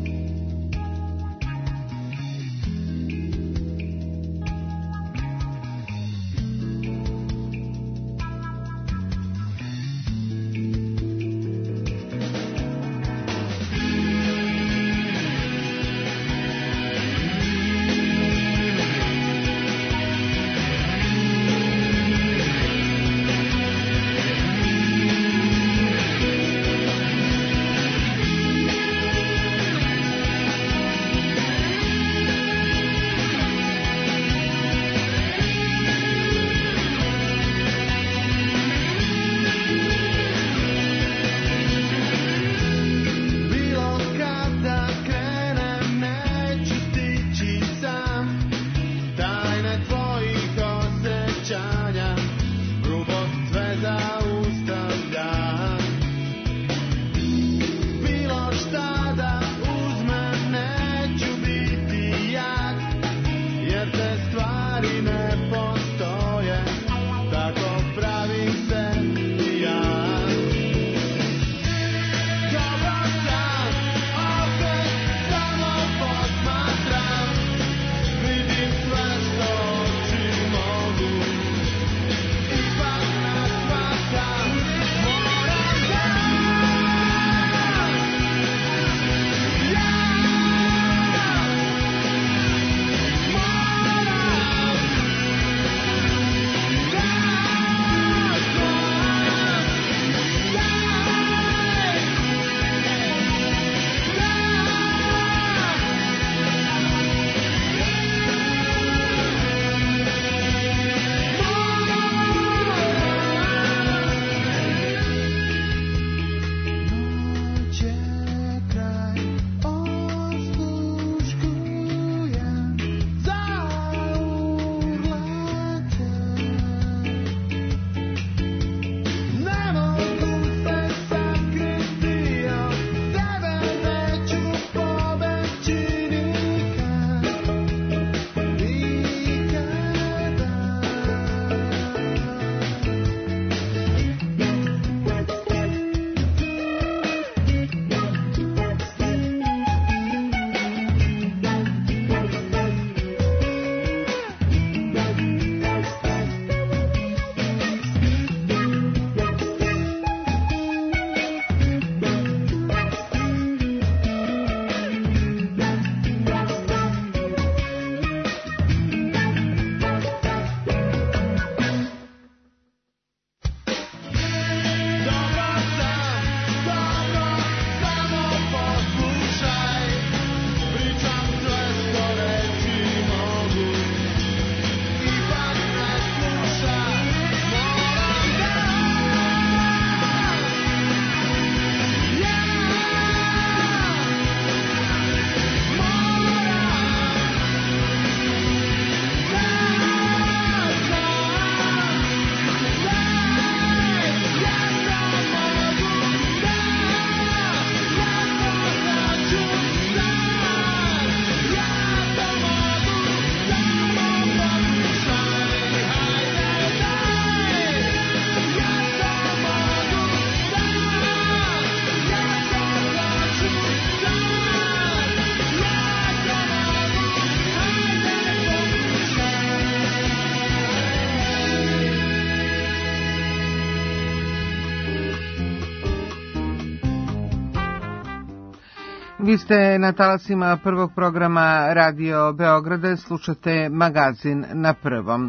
Vi ste na talasima prvog programa Radio Beograda, slušate magazin na prvom.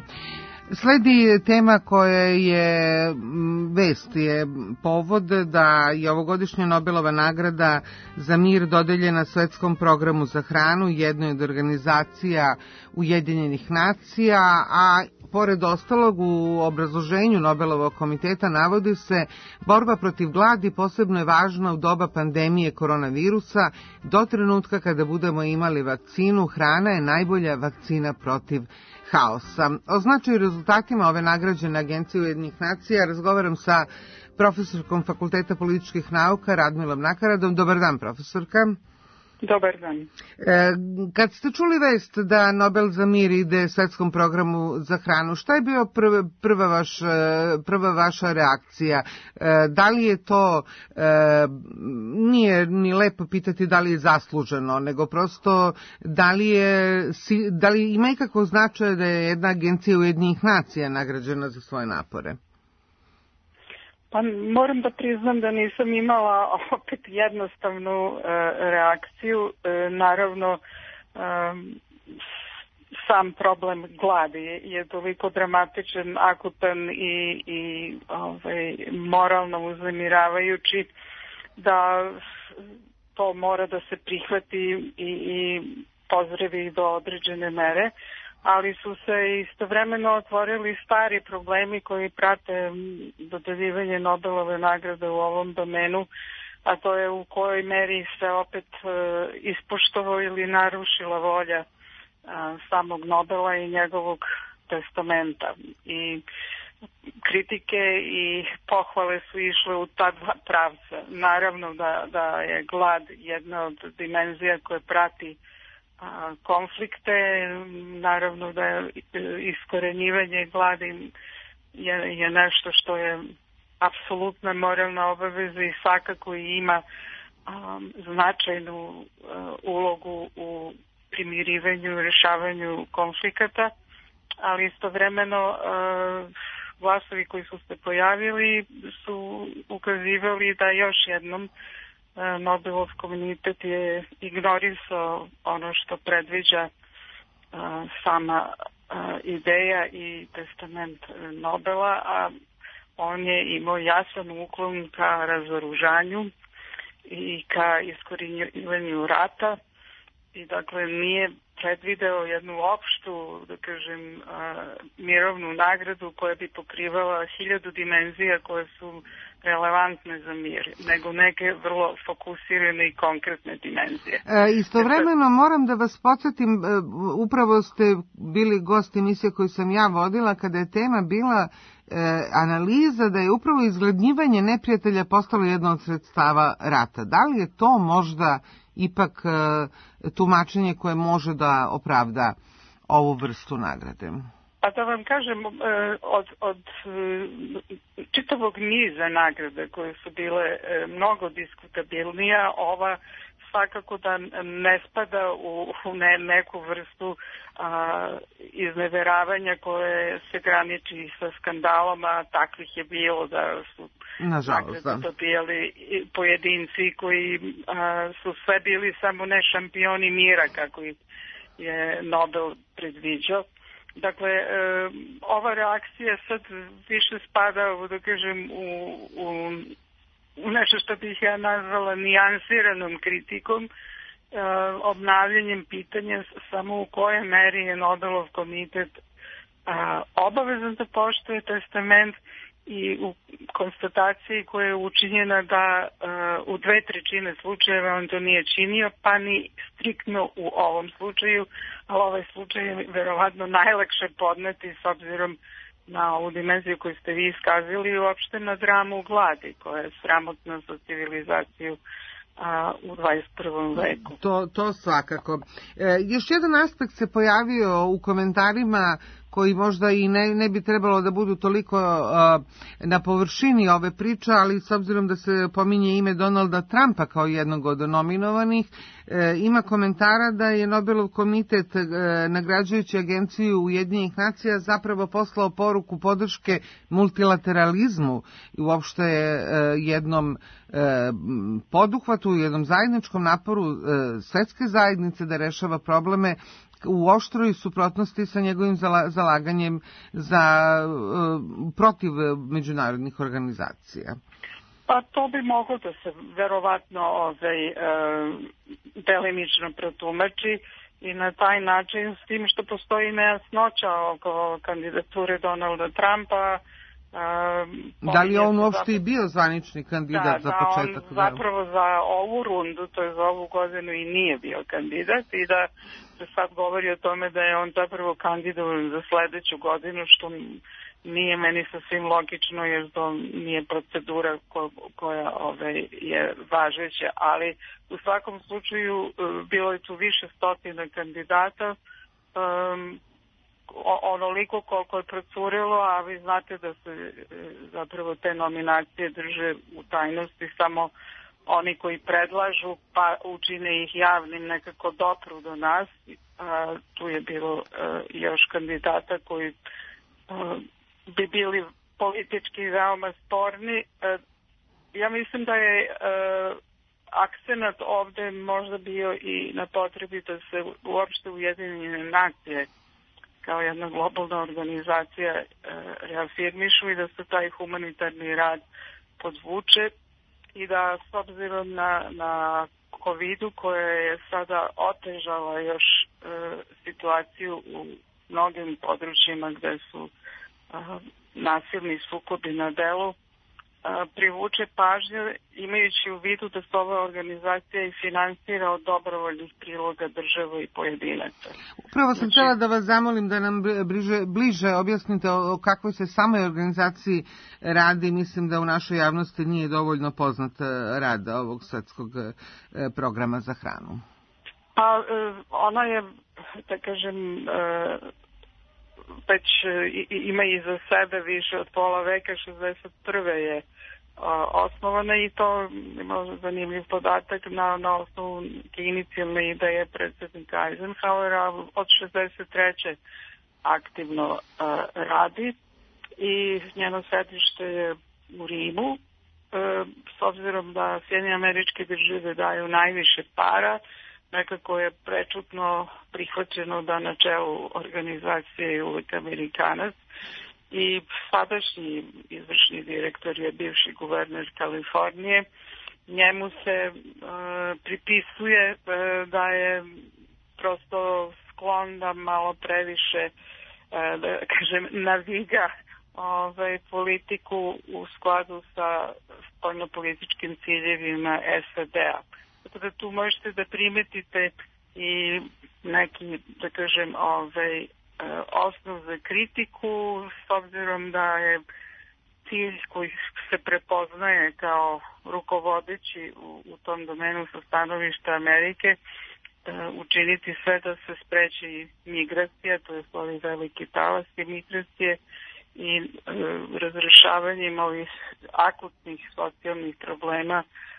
Sledi tema koja je vest, je povod da je ovogodišnja Nobelova nagrada za mir dodeljena Svetskom programu za hranu, jednoj od organizacija Ujedinjenih nacija, a pored ostalog u obrazloženju Nobelovog komiteta navodi se borba protiv gladi posebno je važna u doba pandemije koronavirusa. Do trenutka kada budemo imali vakcinu, hrana je najbolja vakcina protiv haosa. O značaju i rezultatima ove nagrađene agencije Ujedinjenih nacija razgovaram sa profesorkom Fakulteta političkih nauka Radmilom Nakaradom. Dobar dan, profesorka. Dobar dan. Kad ste čuli vest da Nobel za mir ide svetskom programu za hranu, šta je bio prva vaša reakcija? Da li je to, nije ni lepo pitati da li je zasluženo, nego prosto da li ima ikakvo značaje da je jedna agencija Ujedinjenih nacija nagrađena za svoje napore? Pa moram da priznam da nisam imala opet jednostavnu reakciju. Naravno, sam problem gladi je toliko dramatičan, akutan i moralno uznemiravajući da to mora da se prihvati i pozdravi do određene mere. Ali su se istovremeno otvorili stari problemi koji prate dodeljivanje Nobelove nagrade u ovom domenu, a to je u kojoj meri se opet ispoštovao ili narušila volja samog Nobela i njegovog testamenta. I kritike i pohvale su išle u ta dva pravca. Naravno da je glad jedna od dimenzija koje prati konflikte, naravno da je iskorenjivanje gladi je nešto što je apsolutna moralna obaveza i svakako ima značajnu ulogu u primirivanju i rešavanju konflikata, ali istovremeno glasovi koji su se pojavili su ukazivali da još jednom Nobelov komunitet je ignorisao ono što predviđa sama ideja i testament Nobela, a on je imao jasan uklon ka razoružanju i ka iskorenjivanju rata i dakle nije predvideo jednu opštu, da kažem, mirovnu nagradu koja bi pokrivala 1000 dimenzija koje su relevantne za mir, nego neke vrlo fokusirane i konkretne dimenzije. Istovremeno moram da vas podsjetim, upravo ste bili gost emisije koju sam ja vodila kada je tema bila analiza da je upravo izgladnjivanje neprijatelja postalo jedno od sredstava rata. Da li je to možda ipak tumačenje koje može da opravda ovu vrstu nagrade? Pa da vam kažem, od čitavog niza nagrada koje su bile mnogo diskutabilnija, ova svakako da ne spada u neku vrstu izneveravanja koje se graniči sa skandalom, a takvih je bilo da su nagrade dobijali pojedinci koji su sve bili samo ne šampioni mira kako je Nobel predviđao. Dakle, ova reakcija sad više spada, da kažem, u nešto što bih ja nazvala nijansiranom kritikom, obnavljanjem pitanja samo u kojoj meri je Nobelov komitet obavezan da poštuje testament i u konstataciji koja je učinjena da u 2/3 slučajeva on to nije činio, pa ni striktno u ovom slučaju, ali ovaj slučaj je verovatno najlakše podneti s obzirom na ovu dimenziju koju ste vi iskazili i uopšte na dramu gladi koja je sramotna za civilizaciju u 21. veku. To svakako. Još jedan aspekt se pojavio u komentarima koji možda i ne bi trebalo da budu toliko na površini ove priče, ali s obzirom da se pominje ime Donalda Trumpa kao jednog od nominovanih, ima komentara da je Nobelov komitet nagrađujući agenciju Ujedinjenih nacija zapravo poslao poruku podrške multilateralizmu i uopšte jednom poduhvatu, jednom zajedničkom naporu svetske zajednice da rešava probleme u oštroj suprotnosti sa njegovim zalaganjem protiv međunarodnih organizacija. Pa to bi moglo da se verovatno delimično protumači i na taj način, s tim što postoji nejasnoća oko kandidature Donalda Trumpa, Da li je on uopšte i bio zvanični kandidat za početak? Da, on zapravo za ovu rundu, to je za ovu godinu, i nije bio kandidat i da se sad govori o tome da je on zapravo kandidovan za sledeću godinu, što nije meni sasvim logično, jer to nije procedura koja je važeća, ali u svakom slučaju bilo je tu više stotina kandidata, onoliko koliko je procurilo, a vi znate da se zapravo te nominacije drže u tajnosti, samo oni koji predlažu pa učine ih javnim nekako dopru do nas. Tu je bilo još kandidata koji bi bili politički veoma sporni. Ja mislim da je akcenat ovde možda bio i na potrebi da se uopšte Ujedinjene nacije kao jedna globalna organizacija reafirmišu i da se taj humanitarni rad podvuče i da s obzirom na COVID-u koja je sada otežala još situaciju u mnogim područjima gde su nasilni sukobi na delu, privuče pažnju imajući u vidu da se ova organizacija i finansira od dobrovoljnih priloga država i pojedinaca. Upravo sam htjela da vas zamolim da nam bliže objasnite o kakvoj se samoj organizaciji radi. Mislim da u našoj javnosti nije dovoljno poznat rad ovog svetskog programa za hranu. Pa ona je, da kažem, već ima iza sebe više od pola veka, 61. je osnovana i to ima zanimljiv podatak na osnovu inicijalne ideje predsjednika Eisenhowera, od 63. aktivno radi i njeno sedište je u Rimu. S obzirom da Sjedinjene Američke Države daju najviše para, nekako je prečutno prihvaćeno da na čelu organizacije je uvek Amerikanac i sadašnji izvršni direktor je bivši guverner Kalifornije. Njemu se pripisuje da je prosto sklon da malo previše, da kažem, naviga politiku u skladu sa spoljnopolitičkim ciljevima SAD-a. Tako da tu možete da primetite i neki, da kažem, osnov za kritiku, s obzirom da je cilj koji se prepoznaje kao rukovodeći u tom domenu sa stanovišta Amerike, učiniti sve da se spreči migracija, to je ovi veliki talaske migracije i razrešavanjem ovih akutnih socijalnih problema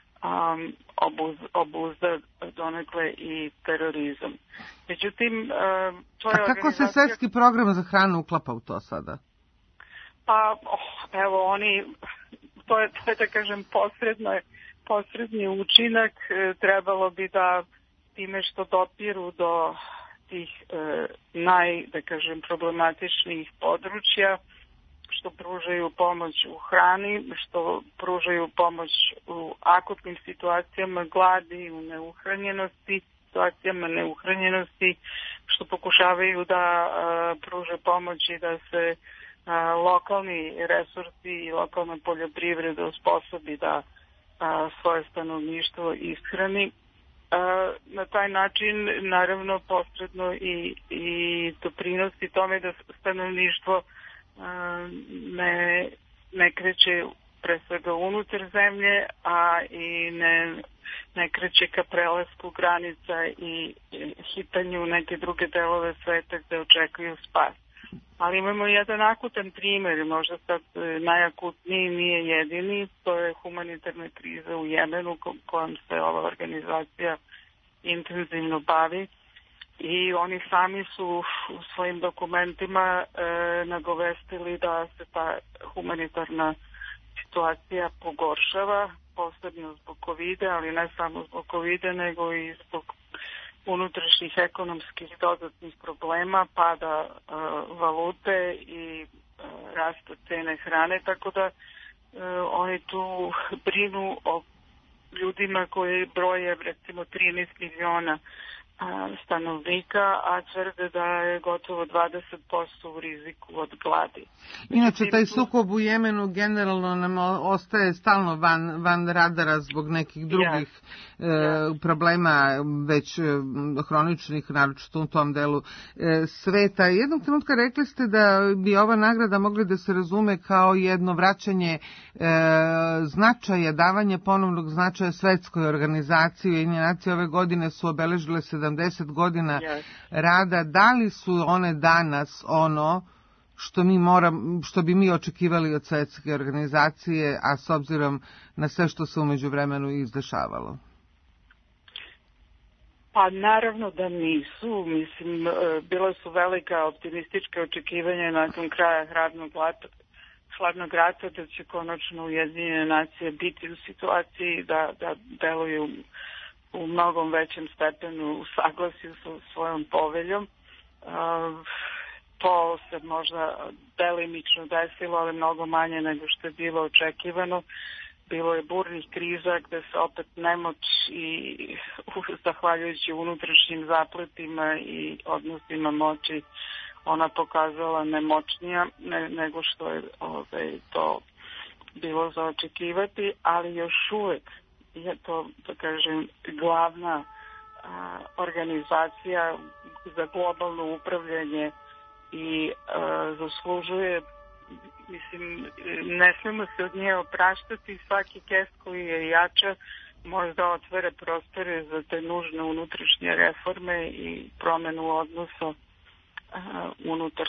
obuzda donekle i terorizam. Međutim, to je kako se svetski program za hranu uklapa u to sada? Pa, evo, oni, to je da kažem, posredni učinak. Trebalo bi da time što dopiru do tih da kažem, problematičnih područja, što pružaju pomoć u hrani, što pružaju pomoć u akutnim situacijama gladi, u neuhranjenosti, situacijama neuhranjenosti, što pokušavaju da pruže pomoć i da se lokalni resursi i lokalna poljoprivreda osposobi da svoje stanovništvo ishrani. Na taj način, naravno, posredno i doprinosi tome da stanovništvo ne kreće pre svega unutar zemlje, a i ne kreće ka prelasku granica i hitanju u neke druge delove sveta gde očekuju spas. Ali imamo jedan akutan primjer, možda sad najakutniji, nije jedini, to je humanitarna kriza u Jemenu kojom se ova organizacija intenzivno bavi. I oni sami su u svojim dokumentima nagovestili da se ta humanitarna situacija pogoršava, posebno zbog COVID-a, ali ne samo zbog COVID-a, nego i zbog unutrašnjih ekonomskih dodatnih problema, pada valute i rasta cene hrane, tako da oni tu brinu o ljudima koji broje recimo 13 miliona stanovnika, a tvrde da je gotovo 20% u riziku od gladi. Inače, taj sukob u Jemenu generalno nam ostaje stalno van radara zbog nekih drugih problema, već hroničnih, naročito u tom delu sveta. Jednog trenutka rekli ste da bi ova nagrada mogla da se razume kao jedno vraćanje značaja, davanje ponovnog značaja svetskoj organizaciji. Ujedinjene nacije ove godine su obeležile 70 godina rada. Da li su one danas ono što bi mi očekivali od svetske organizacije, a s obzirom na sve što se umeđu vremenu izdešavalo? Pa naravno da nisu. Mislim, bila su velika optimistička očekivanja nakon kraja hladnog rata da će konačno Ujedinjene nacije biti u situaciji da deluju u mnogom većem stepenu u saglasju sa svojom poveljom. To se možda delimično desilo, ali mnogo manje nego što je bilo očekivano. Bilo je burnih kriza gde se opet nemoć i zahvaljujući unutrašnjim zapletima i odnosima moći ona pokazala nemoćnija nego što je to bilo za očekivati, ali još uvek je to, da kažem, glavna organizacija za globalno upravljanje i zaslužuje, mislim, ne smemo se od nje opraštati. Svaki gest koji je jača možda otvara prostore za te nužne unutrašnje reforme i promenu odnosa unutar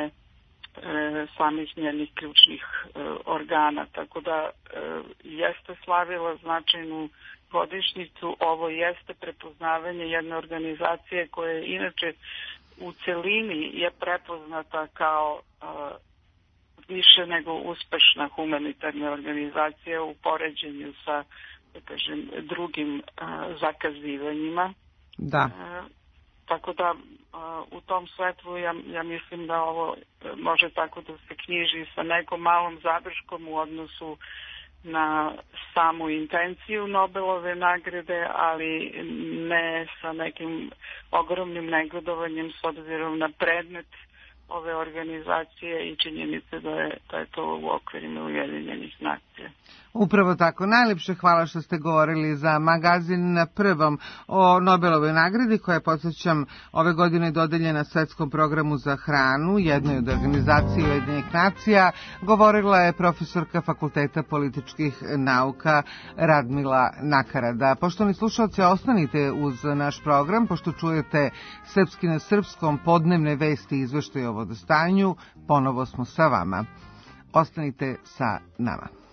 samih njenih ključnih organa. Tako da jeste slavila značajnu godišnjicu. Ovo jeste prepoznavanje jedne organizacije koja je inače u celini je prepoznata kao više nego uspešna humanitarna organizacija u poređenju sa, da kažem, drugim zakazivanjima. Da. Tako da u tom svetlu ja mislim da ovo može tako da se knjiži sa nekom malom zadrškom u odnosu na samu intenciju Nobelove nagrade, ali ne sa nekim ogromnim negodovanjem s obzirom na predmet ove organizacije i činjenice da je to u okvirima Ujedinjenih nacija. Upravo tako. Najlepše hvala što ste govorili za magazin na Prvom o Nobelovoj nagradi, koja je, podsjećam, ove godine dodeljena Svetskom programu za hranu, jednoj od organizacije Ujedinjenih nacija. Govorila je profesorka Fakulteta političkih nauka Radmila Nakarada. Poštovani slušalci, ostanite uz naš program, pošto čujete Srpski na srpskom, podnevne vesti i izveštaje o vodostanju. Ponovo smo sa vama. Ostanite sa nama.